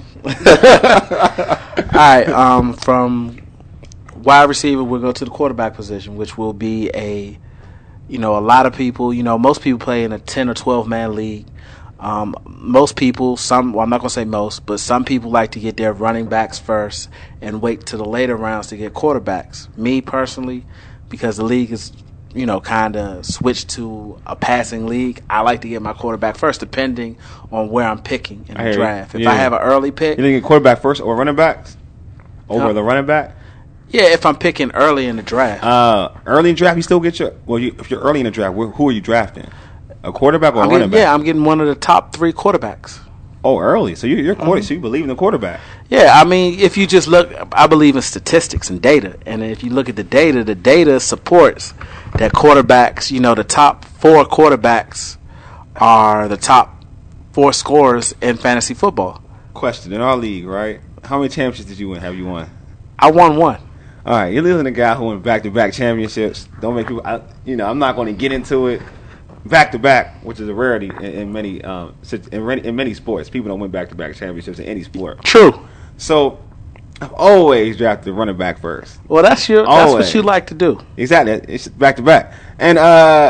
All right. From wide receiver, we'll go to the quarterback position, which will be a lot of people. Most people play in a 10 or 12 man league. Most people, I'm not going to say most, but some people like to get their running backs first and wait to the later rounds to get quarterbacks. Me personally, because the league is kind of switched to a passing league, I like to get my quarterback first, depending on where I'm picking in the draft. If I have an early pick, you think quarterback first or running backs over the running back? Yeah, if I'm picking early in the draft. Early in the draft, you still get if you're early in the draft, who are you drafting? A quarterback or a running back? Yeah, I'm getting one of the top 3 quarterbacks. Oh, early. So you're so you believe in the quarterback? Yeah, I mean, if you just look, I believe in statistics and data, and if you look at the data supports that quarterbacks, the top 4 quarterbacks are the top 4 scorers in fantasy football. Question: in our league, right? How many championships did you win? Have you won? I won 1. All right, you're listening to a guy who won back-to-back championships. Don't make people. I'm not going to get into it. Back-to-back, which is a rarity in many sports. People don't win back-to-back championships in any sport. True. So, I've always drafted running back first. Well, that's what you like to do. Exactly. It's back to back. And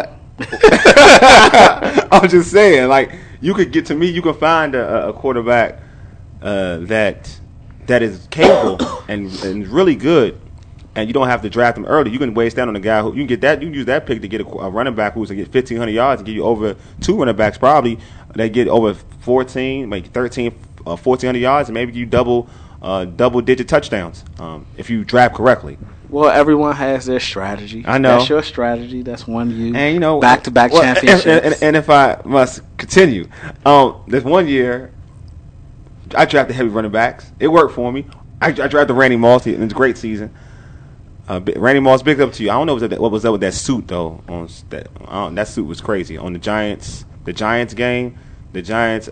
I'm just saying, like, you could get to me. You can find a quarterback that is capable and really good, and you don't have to draft him early. You can waste that on a guy who you can get that. You can use that pick to get a running back who's going to get 1,500 yards and give you over 2 running backs probably. They get over 14, maybe 13, 1,400 yards, and maybe you double-digit touchdowns if you draft correctly. Well, everyone has their strategy. I know. That's your strategy. That's one you. And back-to-back championships. And if I must continue, there's one year I drafted heavy running backs. It worked for me. I drafted Randy Moss. It was a great season. Randy Moss, big up to you. I don't know what was up with that suit though. That suit was crazy on the Giants game, the Giants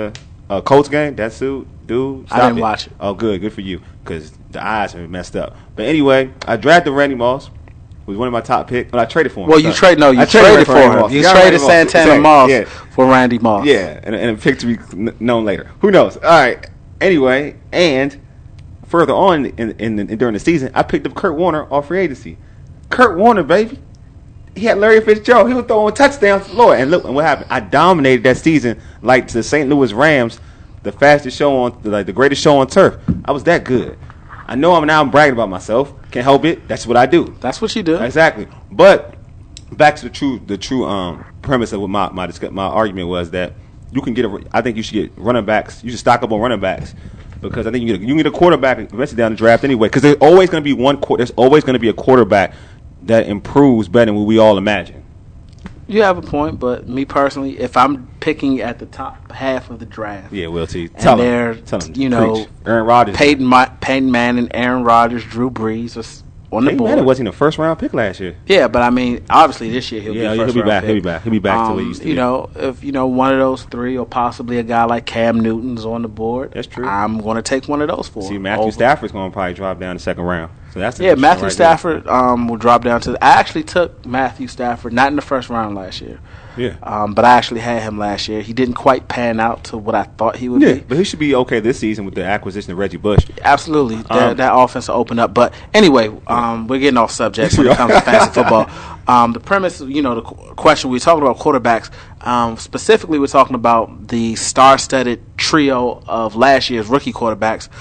Colts game. That suit, dude. I didn't watch it. Oh, good for you, because the eyes are messed up. But anyway, I drafted Randy Moss, who was one of my top picks, but I traded for him. Well, you traded for him. You traded Santana Moss for Randy Moss. Yeah, and a pick to be known later. Who knows? All right. Anyway, and further on during the season, I picked up Kurt Warner off free agency. Kurt Warner, baby. He had Larry Fitzgerald. He was throwing touchdowns. Lord, and look, and what happened? I dominated that season like the St. Louis Rams, the fastest show on, like the greatest show on turf. I was that good. I know I'm bragging about myself. Can't help it. That's what I do. That's what you do. Exactly. But back to the true premise of what my argument was, that you can I think you should get running backs. You should stock up on running backs, because I think you can get a quarterback eventually down the draft anyway. Because there's always going to be there's always going to be a quarterback that improves better than what we all imagine. You have a point, but me personally, if I'm picking at the top half of the draft, Will T. Tell them, Aaron Rodgers, Peyton Manning, Aaron Rodgers, Drew Brees was on the board. Peyton Manning wasn't a first round pick last year. Yeah, but I mean, obviously this year he'll be first round pick. He'll be back to what he used to be. If one of those three, or possibly a guy like Cam Newton's on the board, that's true. I'm going to take one of those four. See, Matthew Stafford's going to probably drop down the second round. So that's Matthew Stafford will drop down to. I actually took Matthew Stafford not in the first round last year. Yeah. But I actually had him last year. He didn't quite pan out to what I thought he would be. But he should be okay this season with the acquisition of Reggie Bush. Absolutely. That offense will open up. But anyway, we're getting off subject when it comes to fantasy football. The premise, the question, we're talking about quarterbacks. Specifically, we're talking about the star-studded trio of last year's rookie quarterbacks,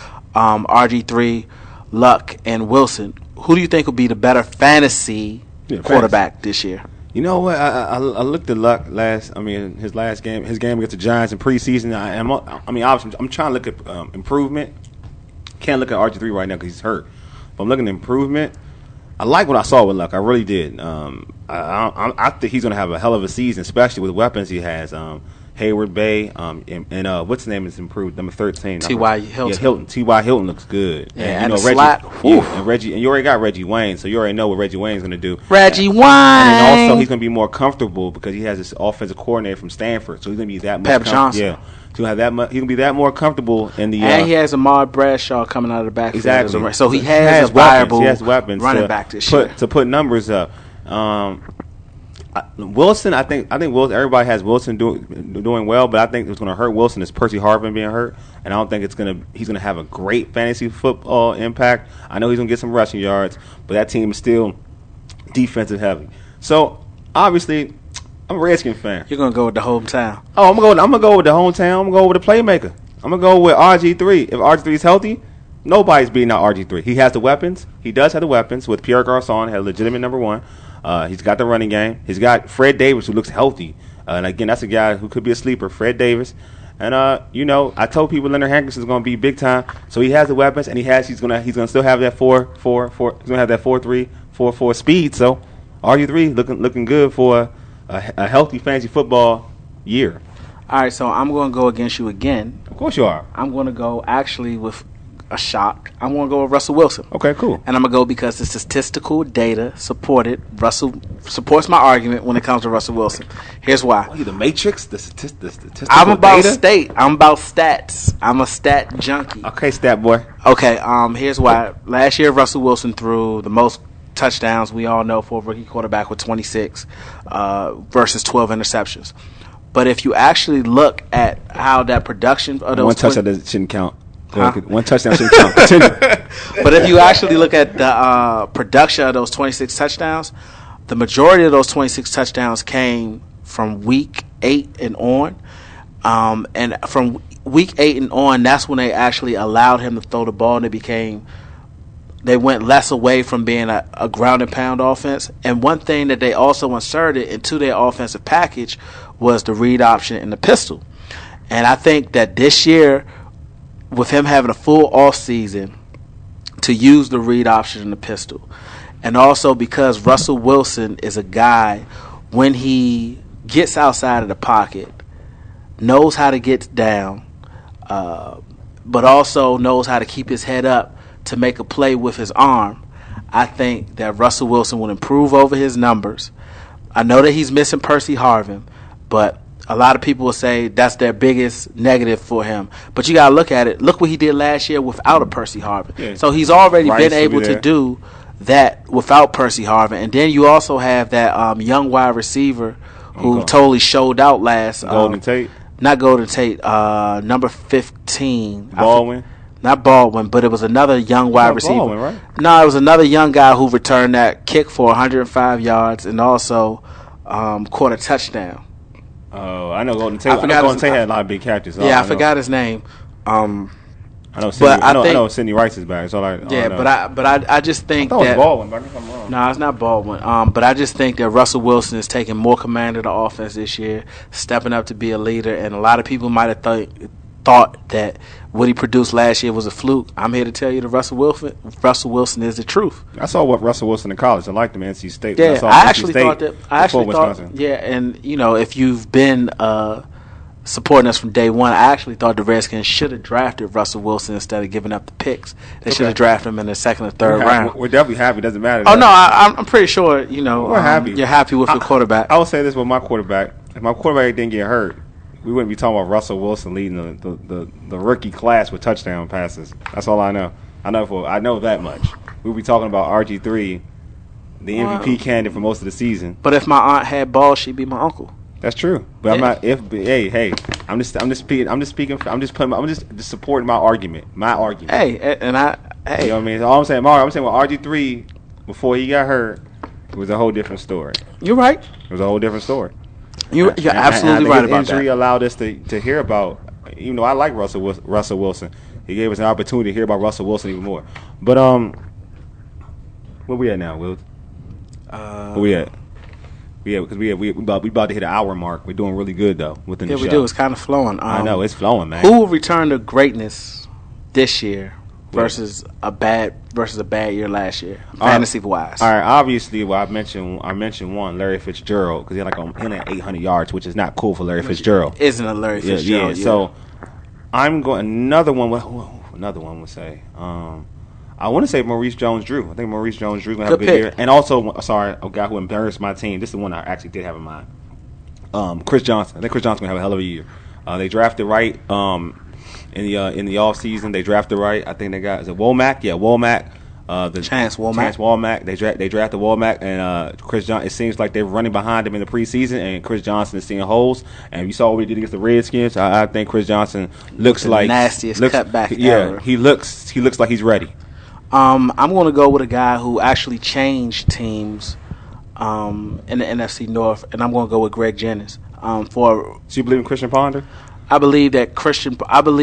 RG3, Luck, and Wilson. Who do you think will be the better fantasy quarterback this year? You know what? I looked at Luck his last game, his game against the Giants in preseason. Obviously, I'm trying to look at improvement. Can't look at RG3 right now because he's hurt. But I'm looking at improvement. I like what I saw with Luck. I really did. I think he's going to have a hell of a season, especially with the weapons he has. Hayward Bay, and what's his name is improved, number 13. T.Y. Hilton. Yeah, Hilton. T.Y. Hilton looks good. Yeah, and Reggie, and you already got Reggie Wayne, so you already know what Reggie Wayne's going to do. Reggie Wayne! And then also he's going to be more comfortable because he has this offensive coordinator from Stanford, so he's going to be that much Pep Johnson. Yeah. So he's going to be that more comfortable in the... And he has Ahmad Bradshaw coming out of the backfield. Exactly. So he has a viable running back this year. To put numbers up. Wilson, I think Wilson. Everybody has Wilson doing well, but I think what's going to hurt Wilson is Percy Harvin being hurt, and I don't think he's going to have a great fantasy football impact. I know he's going to get some rushing yards, but that team is still defensive heavy. So obviously, I'm a Redskin fan. You're going to go with the hometown. Oh, I'm going to go with the hometown. I'm going to go with the playmaker. I'm going to go with RG3. If RG3 is healthy, nobody's beating out RG3. He has the weapons. He does have the weapons. With Pierre Garçon, had a legitimate number one. He's got the running game. He's got Fred Davis, who looks healthy. And again, that's a guy who could be a sleeper, Fred Davis. And I told people Leonard Hankinson's going to be big time. So he has the weapons, and he's going to still have that 4-4. He's going to have that 4-3, 4-4 speed. So RG3 looking good for a healthy fantasy football year. All right, so I'm going to go against you again. Of course you are. I'm going to go actually with a shock. I'm going to go with Russell Wilson. Okay, cool. And I'm going to go because the statistical data supported. Russell supports my argument when it comes to Russell Wilson. Here's why. The Matrix? The statistical I'm about data? I'm about stats. I'm a stat junkie. Okay, stat boy. Okay, here's why. Last year, Russell Wilson threw the most touchdowns we all know for a rookie quarterback with 26 versus 12 interceptions. But if you actually look at how that production of those... One touchdown shouldn't count. One touchdown shouldn't count. Continue. But if you actually look at the production of those 26 touchdowns, the majority of those 26 touchdowns came from week 8 and on. And from week 8 and on, that's when they actually allowed him to throw the ball, and they went less away from being a ground and pound offense. And one thing that they also inserted into their offensive package was the read option and the pistol. And I think that this year, with him having a full off season to use the read option and the pistol, and also because Russell Wilson is a guy, when he gets outside of the pocket, knows how to get down, but also knows how to keep his head up to make a play with his arm, I think that Russell Wilson will improve over his numbers. I know that he's missing Percy Harvin, but a lot of people will say that's their biggest negative for him. But you got to look at it. Look what he did last year without a Percy Harvin. Yeah. So he's already been able to do that without Percy Harvin. And then you also have that young wide receiver who totally showed out last. Golden Tate? Not Golden Tate. Number 15. Baldwin? Not Baldwin, but it was another young wide receiver. Baldwin, right? No, it was another young guy who returned that kick for 105 yards and also caught a touchdown. Oh, I know Golden Tate. Golden Tate had a lot of big catches. I forgot his name. I know Sidney Rice is back. That's all I know. But I just think that Baldwin. But I guess I'm wrong. No, it's not Baldwin. But I just think that Russell Wilson is taking more command of the offense this year, stepping up to be a leader. And a lot of people might have thought that what he produced last year was a fluke. I'm here to tell you that Russell Wilson is the truth. I saw what Russell Wilson in college. I liked him at NC State. Yeah, I actually thought, yeah, and if you've been supporting us from day one, I actually thought the Redskins should have drafted Russell Wilson instead of giving up the picks. They should have drafted him in the second or third round. We're definitely happy. It doesn't matter. Oh, no, I'm pretty sure, we're happy. You're happy with your quarterback. I will say this with my quarterback. If my quarterback didn't get hurt, we wouldn't be talking about Russell Wilson leading the rookie class with touchdown passes. That's all I know. I know that much. We'd be talking about RG3, the MVP candidate for most of the season. But if my aunt had balls, she'd be my uncle. That's true. But I'm not. I'm just supporting my argument. Hey, and I. Hey, you know what I mean? All I'm saying with RG3 before he got hurt, it was a whole different story. You're right. It was a whole different story. You're absolutely right about that. Injury allowed us to hear about. Even though I like Russell Wilson, he gave us an opportunity to hear about Russell Wilson even more. But where we at now, Will? Where we at? Because we about to hit an hour mark. We're doing really good though within the show. Yeah, we do. It's kind of flowing. I know it's flowing, man. Who will return to greatness this year versus a bad year last year, fantasy wise? All right, obviously, I mentioned one, Larry Fitzgerald, because he had 800 yards, which is not cool for Larry Fitzgerald. Isn't a Larry Fitzgerald? Yeah. So I'm going another one would say. I want to say Maurice Jones-Drew. I think Maurice Jones-Drew is going to have a good year. And also, a guy who embarrassed my team. This is the one I actually did have in mind. Chris Johnson. I think Chris Johnson's going to have a hell of a year. They drafted right in the offseason. They drafted right. I think they got, is it Womack? Yeah, Womack. Chance Womack. They drafted Womack, and Chris Johnson. It seems like they're running behind him in the preseason, and Chris Johnson is seeing holes. And you saw what he did against the Redskins. I think Chris Johnson looks like nastiest cutback ever. He looks like he's ready. I'm going to go with a guy who actually changed teams in the NFC North, and I'm going to go with Greg Jennings. So you believe in Christian Ponder? I believe that Christian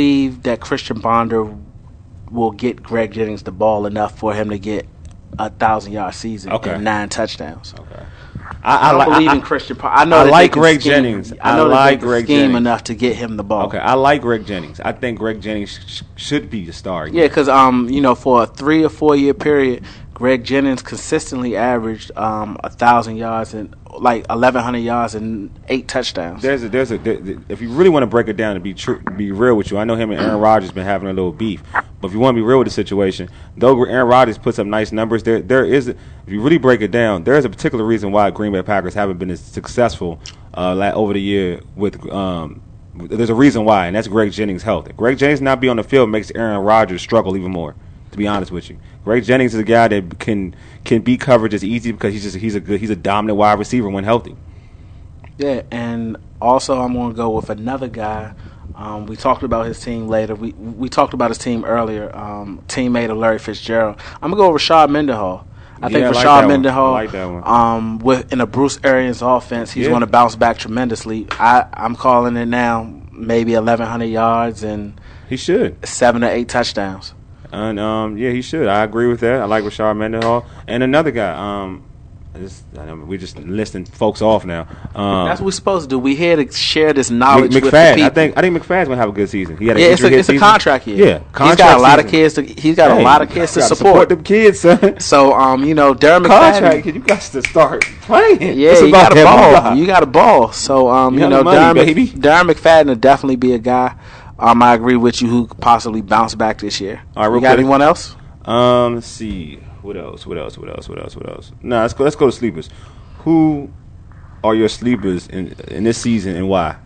Ponder will get Greg Jennings the ball enough for him to get a 1,000-yard season and 9 touchdowns. Okay. I believe in Christian Ponder. I like Greg Jennings. I like Greg Jennings enough to get him the ball. Okay, I like Greg Jennings. I think Greg Jennings should be the star. Yeah, because for a 3 or 4 year period, Greg Jennings consistently averaged 1,000 yards and 1,100 yards and 8 touchdowns. There's if you really want to break it down and be real with you, I know him and Aaron Rodgers been having a little beef. But if you want to be real with the situation, though Aaron Rodgers puts up nice numbers, there is, if you really break it down, there is a particular reason why Green Bay Packers haven't been as successful over the year with. There's a reason why, and that's Greg Jennings' health. If Greg Jennings not be on the field makes Aaron Rodgers struggle even more. To be honest with you, Greg Jennings is a guy that can beat coverage as easy because he's a dominant wide receiver when healthy. Yeah, and also I'm going to go with another guy We talked about his team later. We talked about his team earlier. Teammate of Larry Fitzgerald. I'm gonna go with Rashard Mendenhall. I think Rashard Mendenhall, in a Bruce Arians offense, he's going to bounce back tremendously. I'm calling it now, maybe 1,100 yards and he should 7 or 8 touchdowns. And he should. I agree with that. I like Rashard Mendenhall and another guy. We're just listing folks off now. That's what we're supposed to do. We're here to share this knowledge with the McFadden. people. I think McFadden's gonna have a good season. He had it's a contract year. Yeah, he's got a lot of kids. He's got a lot of kids to support. Them kids, son. So Darren McFadden. Contract, you got to start playing. Yeah, you got a ball. You got a ball. So money, Darren McFadden would definitely be a guy. I agree with you who could possibly bounce back this year. All right, got anyone else? Let's see. What else? No, let's go to sleepers. Who are your sleepers in this season and why?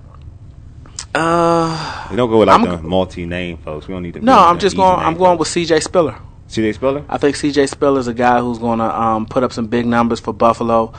We don't go with the multi-name folks. We don't need to. No, I'm going with C.J. Spiller. C.J. Spiller? I think C.J. Spiller is a guy who's going to put up some big numbers for Buffalo.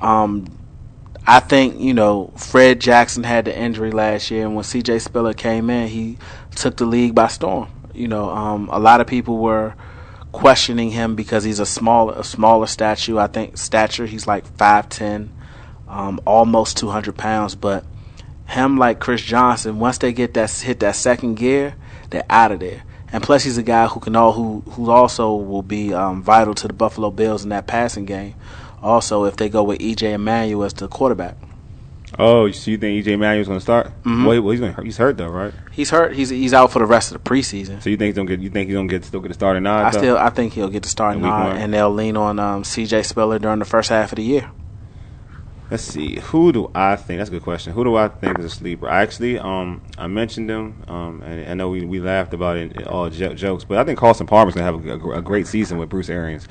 I think Fred Jackson had the injury last year, and when C.J. Spiller came in, he took the league by storm. A lot of people were questioning him because he's a smaller stature. He's like 5'10", almost 200 pounds. But him, like Chris Johnson, once they hit that second gear, they're out of there. And plus, he's a guy who also will be vital to the Buffalo Bills in that passing game. Also, if they go with E.J. Manuel as the quarterback. Oh, so you think E.J. Manuel's going to start? Mm-hmm. Well, he's hurt though, right? He's hurt. He's out for the rest of the preseason. So you think he's going to still get the starting nod? I think he'll get the starting nod, and they'll lean on C.J. Spiller during the first half of the year. Let's see. Who do I think? That's a good question. Who do I think is a sleeper? I mentioned him, and I know we laughed about it in all jokes, but I think Carson Palmer's going to have a great season with Bruce Arians.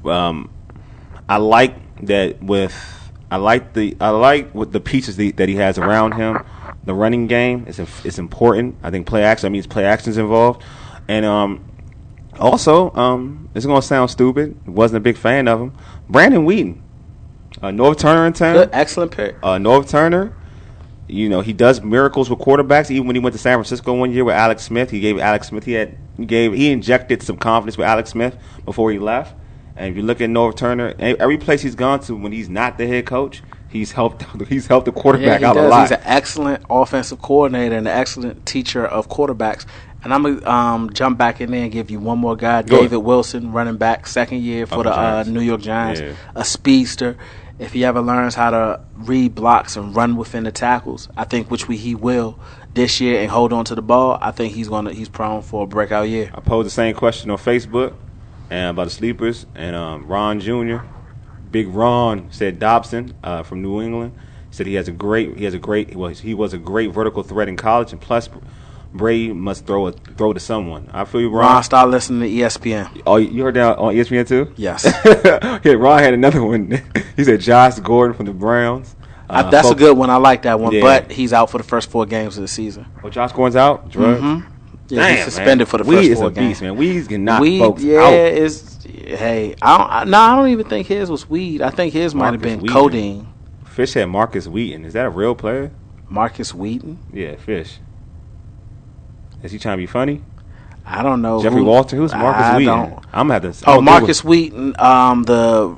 I like that I like with the pieces that he has around him. The running game is important. I think play action's involved, and also it's going to sound stupid. Wasn't a big fan of him. Brandon Wheaton, North Turner in town. Good, excellent pick. North Turner, he does miracles with quarterbacks. Even when he went to San Francisco one year with Alex Smith, he injected some confidence with Alex Smith before he left. And if you look at North Turner, every place he's gone to when he's not the head coach, he's helped the quarterback out a lot. He's an excellent offensive coordinator and an excellent teacher of quarterbacks. And I'm going to jump back in there and give you one more guy, David Wilson, running back, second year for the New York Giants, a speedster. If he ever learns how to read blocks and run within the tackles, I think he will this year and hold on to the ball, I think he's prone for a breakout year. I posed the same question on Facebook and about the sleepers, and Ron Jr., Big Ron, said Dobson from New England. He said he was a great vertical threat in college, and plus Brady must throw to someone. I feel you, Ron. Ron, start listening to ESPN. Oh, you heard that on ESPN too? Yes. Yeah, Ron had another one. He said Josh Gordon from the Browns. That's a good one. I like that one, but he's out for the first 4 games of the season. Oh, Josh Gordon's out? Drugs? Mm-hmm. Yeah, he's suspended for the first 4 games. Weed is a beast, man. Weeds can knock folks out. I don't even think his was weed. I think his might have been codeine. Fish had Marcus Wheaton. Is that a real player? Marcus Wheaton? Yeah, Fish. Is he trying to be funny? I don't know. Jeffrey Walter? Who's Marcus Wheaton? I'm going to have to... Marcus Wheaton, the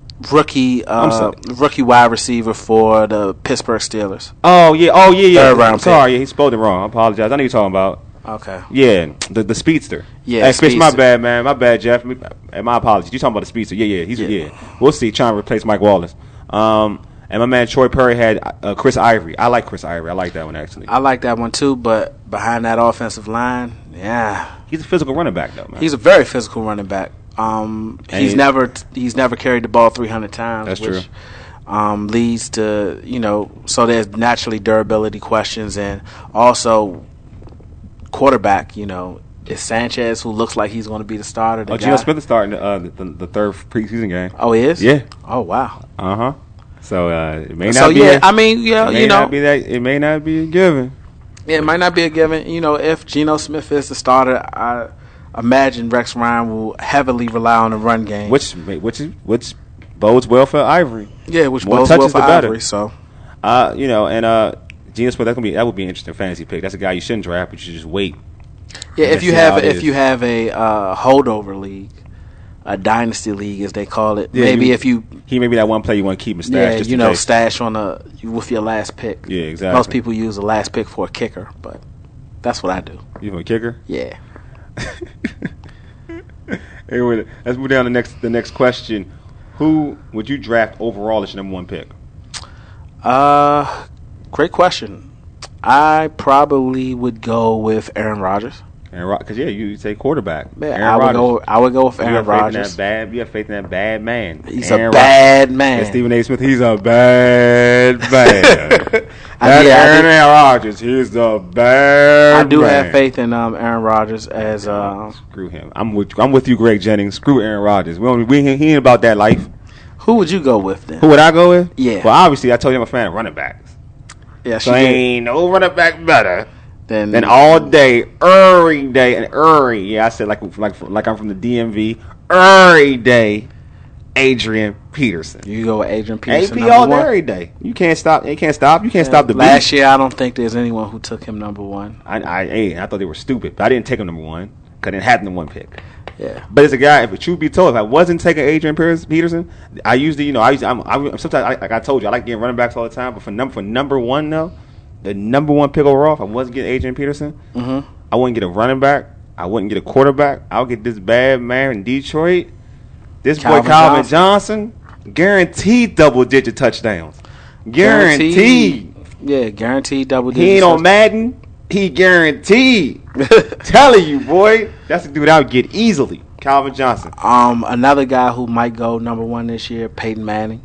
rookie wide receiver for the Pittsburgh Steelers. Oh, yeah. Third round pick. Sorry, he spelled it wrong. I apologize. I know you're talking about... Okay. Yeah, the speedster. Yeah, hey, Fish, my bad, man. My bad, Jeff. My apologies. You're talking about the speedster. Yeah. We'll see. Trying to replace Mike Wallace. And my man Troy Perry had Chris Ivory. I like Chris Ivory. I like that one, actually. I like that one, too, but behind that offensive line, he's a physical running back, though, man. He's a very physical running back. He's never carried the ball 300 times. That's true. Leads to, so there's naturally durability questions, and also quarterback, is Sanchez, who looks like he's going to be the starter. Geno Smith is starting the third preseason game. Oh, he is? Yeah. Oh, wow. Uh-huh. So it may not be. It may not be a given. Yeah, it might not be a given. If Geno Smith is the starter, I imagine Rex Ryan will heavily rely on the run game, which bodes well for Ivory. Yeah, which bodes well for Ivory. So, Geno Smith, that would be an interesting fantasy pick. That's a guy you shouldn't draft, but you should just wait. Yeah, if you have a holdover league, a dynasty league as they call it, yeah, he may be that one player you want to keep and stash. Yeah, just stash on with your last pick. Yeah, exactly. Most people use the last pick for a kicker, but that's what I do. You have a kicker? Yeah. Anyway, let's move down to the next question. Who would you draft overall as your number one pick? Great question. I probably would go with Aaron Rodgers. Because you say quarterback. Yeah, I would go with Aaron Rodgers. You have faith in that bad man. He's a bad man. And Stephen A. Smith, he's a bad man. Aaron Rodgers, he's the bad man. I do have faith in Aaron Rodgers as screw him. I'm with you, Greg Jennings. Screw Aaron Rodgers. He ain't about that life. Who would you go with then? Who would I go with? Yeah. Well, obviously, I told you I'm a fan of running backs. Yeah. So ain't no running back better than all day, every day, and every. Yeah, I said like I'm from the DMV. Every day, Adrian Peterson. You go with Adrian Peterson. AP all day, every day. You can't stop. You can't stop the beat. Last year, I don't think there's anyone who took him number one. I thought they were stupid, but I didn't take him number one because I didn't have the one pick. Yeah, but as a guy, if truth be told, if I wasn't taking Adrian Peterson, I usually, I'm sometimes like I told you, I like getting running backs all the time. But for number one though, the number one pick overall, if I wasn't getting Adrian Peterson, I wouldn't get a running back. I wouldn't get a quarterback. I'll get this bad man in Detroit. This boy Calvin Johnson, guaranteed double-digit touchdowns. Guaranteed. Yeah, guaranteed double-digit. He ain't on Madden. He guaranteed. Telling you, boy, that's the dude I would get easily. Calvin Johnson. Another guy who might go number one this year, Peyton Manning.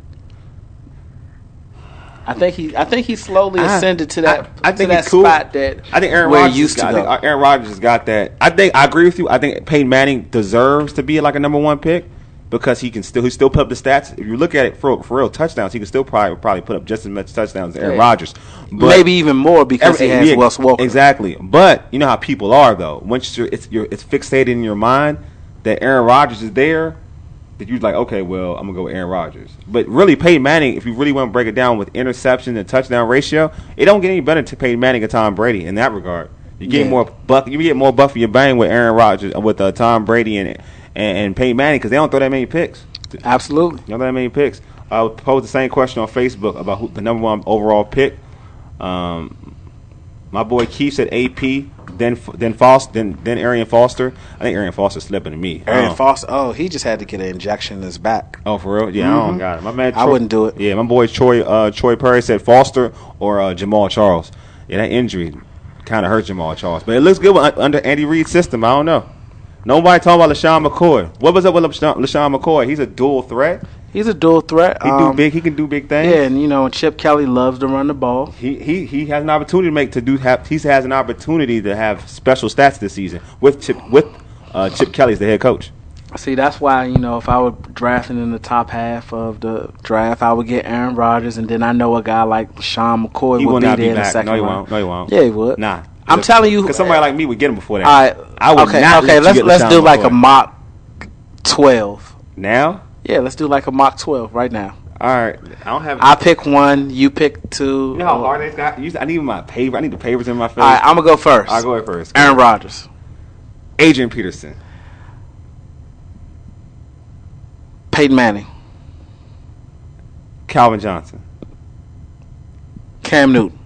I think he slowly ascended to that. I think that cool. Spot that I think Aaron Rodgers Aaron Rodgers has got that. I agree with you. I think Peyton Manning deserves to be like a number one pick because he still put up the stats. If you look at it for real touchdowns, he can still probably put up just as much touchdowns as Aaron Rodgers. But maybe even more because he has Wes Welker. Exactly. But you know how people are though. Once it's fixated in your mind that Aaron Rodgers is there, that you're like, okay, well, I'm going to go with Aaron Rodgers. But really, Peyton Manning, if you really want to break it down with interception and touchdown ratio, it don't get any better to Peyton Manning and Tom Brady in that regard. You get more buck for your bang with Aaron Rodgers, with Tom Brady and Peyton Manning because they don't throw that many picks. Absolutely. They don't throw that many picks. I would pose the same question on Facebook about who the number one overall pick. My boy Keith said AP. Then Arian Foster. I think Arian Foster's slipping to me. Arian Foster. He just had to get an injection in his back. Oh, for real? Yeah, I don't got it. My man, I wouldn't do it. Yeah, my boy Troy Perry said Foster or Jamal Charles. Yeah, that injury kind of hurt Jamal Charles, but it looks good under Andy Reid's system. I don't know. Nobody talking about LaShawn McCoy. What was up with LaShawn McCoy? He's a dual threat. He's a dual threat. He can do big things. Yeah, and Chip Kelly loves to run the ball. He has an opportunity he has an opportunity to have special stats this season with Chip Kelly as the head coach. See, that's why if I were drafting in the top half of the draft, I would get Aaron Rodgers, and then I know a guy like LaShawn McCoy would be there in the second round. No, he won't. Yeah, he would. Nah, I'm telling you, because somebody like me would get him before that. All right, I would not. Okay, let's do like a mock 12 now. Yeah, let's do like a mock 12 right now. All right. I pick one, you pick two. You know how hard it's got? I need my paper. I need the papers in my face. All right, I'm going to go first. I'll go ahead first. Aaron Rodgers. Adrian Peterson. Peyton Manning. Calvin Johnson. Cam Newton.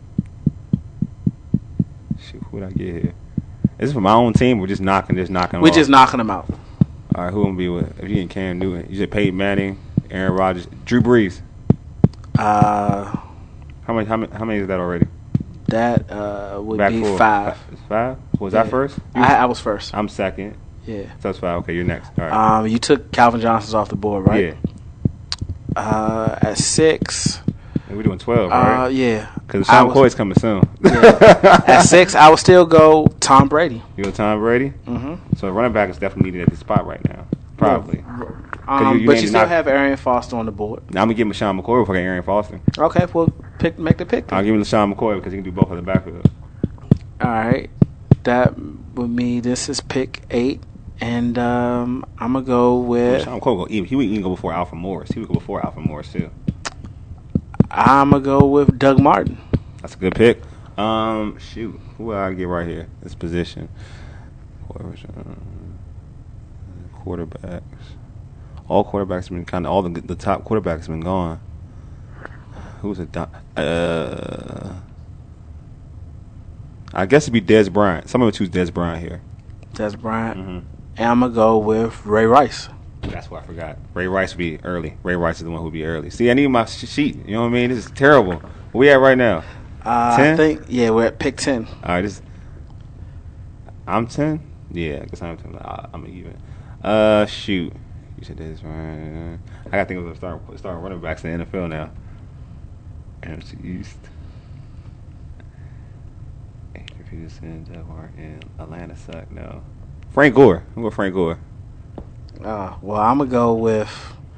Shoot, who would I get here? Is this for my own team? We're just knocking them off? We're just knocking them out. All right, who gonna be with? If you get Cam Newton, you said Peyton Manning, Aaron Rodgers, Drew Brees. How many is that already? That would be 5. 5? Was I first? I was first. I'm second. Yeah. So that's 5. Okay, you're next. All right. You took Calvin Johnson's off the board, right? Yeah. At 6. And we're doing 12, right? Yeah. Because Sean McCoy's coming soon. Yeah. At 6, I would still go Tom Brady. You go Tom Brady? Mm-hmm. So running back is definitely needed at this spot right now. Probably. But you still have Arian Foster on the board. Now I'm going to give him LaShawn McCoy before I get Arian Foster. Okay, well, make the pick then. I'll give him LaShawn McCoy because he can do both of the backfields. All right. That would mean this is pick 8. And I'm going to go with... LaShawn McCoy, he would even go before Alfred Morris. He would go before Alfred Morris, too. I'm going to go with Doug Martin. That's a good pick. Shoot, who I get right here? This position. Quarterbacks. All quarterbacks have been all the top quarterbacks have been gone. Who's it? I guess it'd be Dez Bryant. Someone would choose Dez Bryant here. Dez Bryant. Mm-hmm. And I'm gonna go with Ray Rice. That's what I forgot. Ray Rice would be early. Ray Rice is the one who would be early. See, I need my sheet. You know what I mean? This is terrible. Where we at right now? 10? I think, we're at pick 10. All right, I'm 10? Yeah, because I'm 10. I'm even. Shoot. You said this, right? I got to think of start running backs in the NFL now. NFC East. Adrian Peterson, Jaguar, and Atlanta suck. No. Frank Gore. I'm going to Frank Gore. Well, I'm going to go with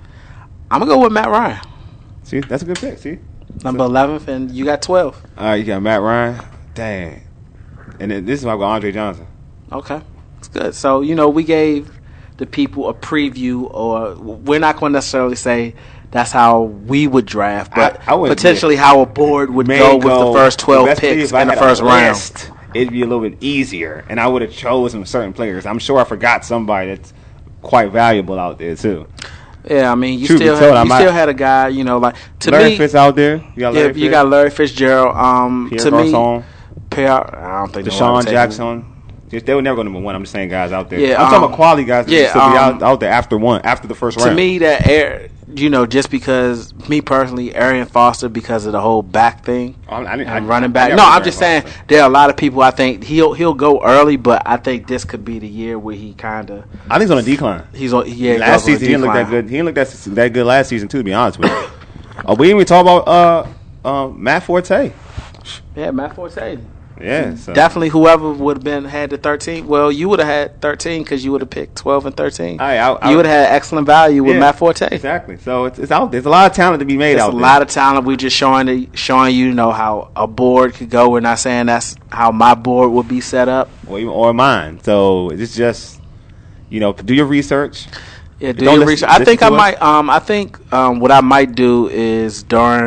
Matt Ryan. See, that's a good pick, see? Number 11th, and you got 12. All right, you got Matt Ryan. Dang. And then this is why I got Andre Johnson. Okay. It's good. So, we gave the people a preview, or we're not going to necessarily say that's how we would draft, but potentially how a board would go with the first 12 picks in the first round. It'd be a little bit easier, and I would have chosen certain players. I'm sure I forgot somebody that's quite valuable out there, too. Yeah, I mean, you still had a guy, like to Larry me. Fitz out there. You got Larry Fitzgerald. Pierre to Garçon. Me, I don't think Deshaun Jackson. They would never go number one. I'm just saying guys out there. Yeah, I'm talking about quality guys that still be out there after the first round. To me, just because me personally, Arian Foster, because of the whole back thing and running back. No, I'm just saying there are a lot of people. I think he'll go early, but I think this could be the year where he kind of. I think he's on a decline. Last season he didn't look that good. He didn't look that good last season too. To be honest with you, we didn't even talk about Matt Forte. Yeah, Matt Forte. Yeah, so. Definitely whoever would have had the 13. Well, you would have had 13 because you would have picked 12 and 13. You would have had excellent value with Matt Forte. Exactly. So it's out. There's a lot of talent to be made out there. There's a lot of talent. We're just showing you, how a board could go. We're not saying that's how my board would be set up, or mine. So it's just, do your research. Yeah, do your research. I think I might. I think what I might do is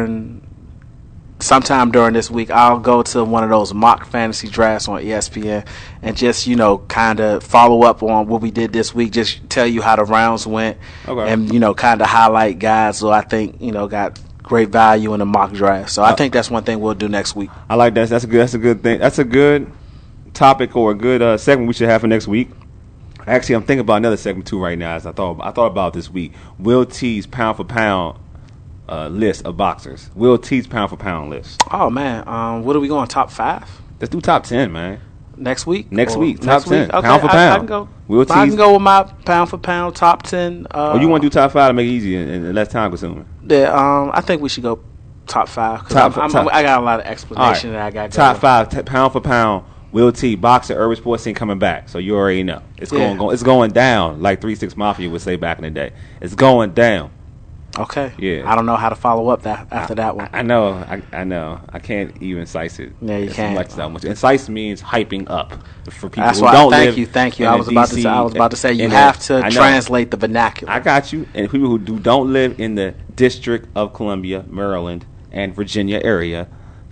sometime during this week, I'll go to one of those mock fantasy drafts on ESPN and just, kind of follow up on what we did this week, just tell you how the rounds went and, kind of highlight guys who I think, got great value in the mock draft. So I think that's one thing we'll do next week. I like that. That's a good thing. That's a good topic or a good segment we should have for next week. Actually, I'm thinking about another segment too right now as I thought about this week. Will T's pound for pound list of boxers. Will T's pound for pound list. Oh man, what are we going? Top 5? Let's do top 10, man. Next week. Top 10. Okay, pound for pound. I can go. I can go with my pound for pound top 10. You want to do top 5 to make it easy and less time consuming? Yeah. I think we should go top 5 because I got a lot of explanation that I got. Top 5 pound for pound. Will T, boxer, urban sports scene coming back. So you already know it's going down like 3 6 Mafia would say back in the day. It's going down. Okay. Yeah. I don't know how to follow up after that one. I know. I can't even size it. Yeah, you can't. Much. And size means hyping up for people That's who why, don't thank live. Thank you. I was about to say you have to translate the vernacular. I got you. And people who don't live in the District of Columbia, Maryland, and Virginia area,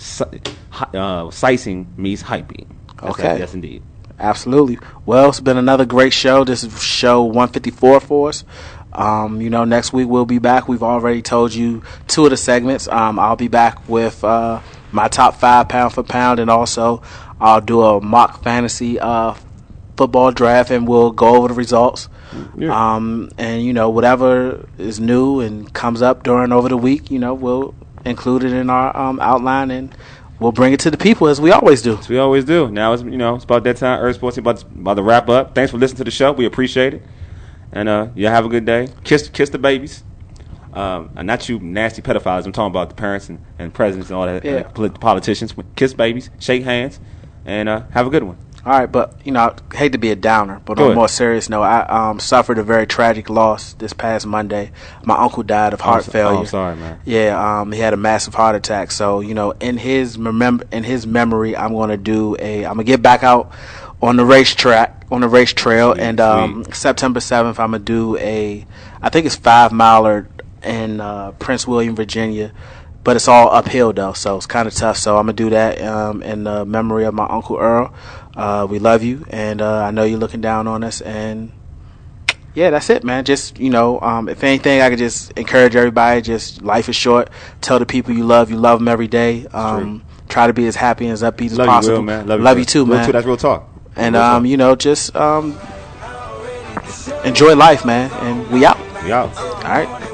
sizing means hyping. Okay. Yes, indeed. Absolutely. Well, it's been another great show. This is show 154 for us. Next week we'll be back. We've already told you 2 of the segments. I'll be back with my top 5 pound for pound, and also I'll do a mock fantasy football draft, and we'll go over the results. Yeah. And whatever is new and comes up over the week, we'll include it in our outline, and we'll bring it to the people as we always do. Now it's it's about that time. Earth Sports about to wrap up. Thanks for listening to the show. We appreciate it. And y'all have a good day. Kiss the babies. And not you nasty pedophiles. I'm talking about the parents and presidents and all that. Yeah. Politicians. Kiss babies. Shake hands. And have a good one. All right, but I hate to be a downer, but on a more serious note, I suffered a very tragic loss this past Monday. My uncle died of heart failure. I'm sorry, man. Yeah, he had a massive heart attack. So in his memory, I'm gonna get back out on the racetrack, on the race trail, and September 7th, I'm gonna do I think it's 5 miler in Prince William, Virginia. but it's all uphill though, so it's kind of tough. So I'm gonna do that in the memory of my Uncle Earl. We love you, and I know you're looking down on us, and yeah, that's it, man. Just, if anything, I could just encourage everybody, just life is short. Tell the people you love them every day. Try to be as happy and as upbeat as possible. You, man. Love you too, man. That's real talk. And, just enjoy life, man. And we out. We out. All right.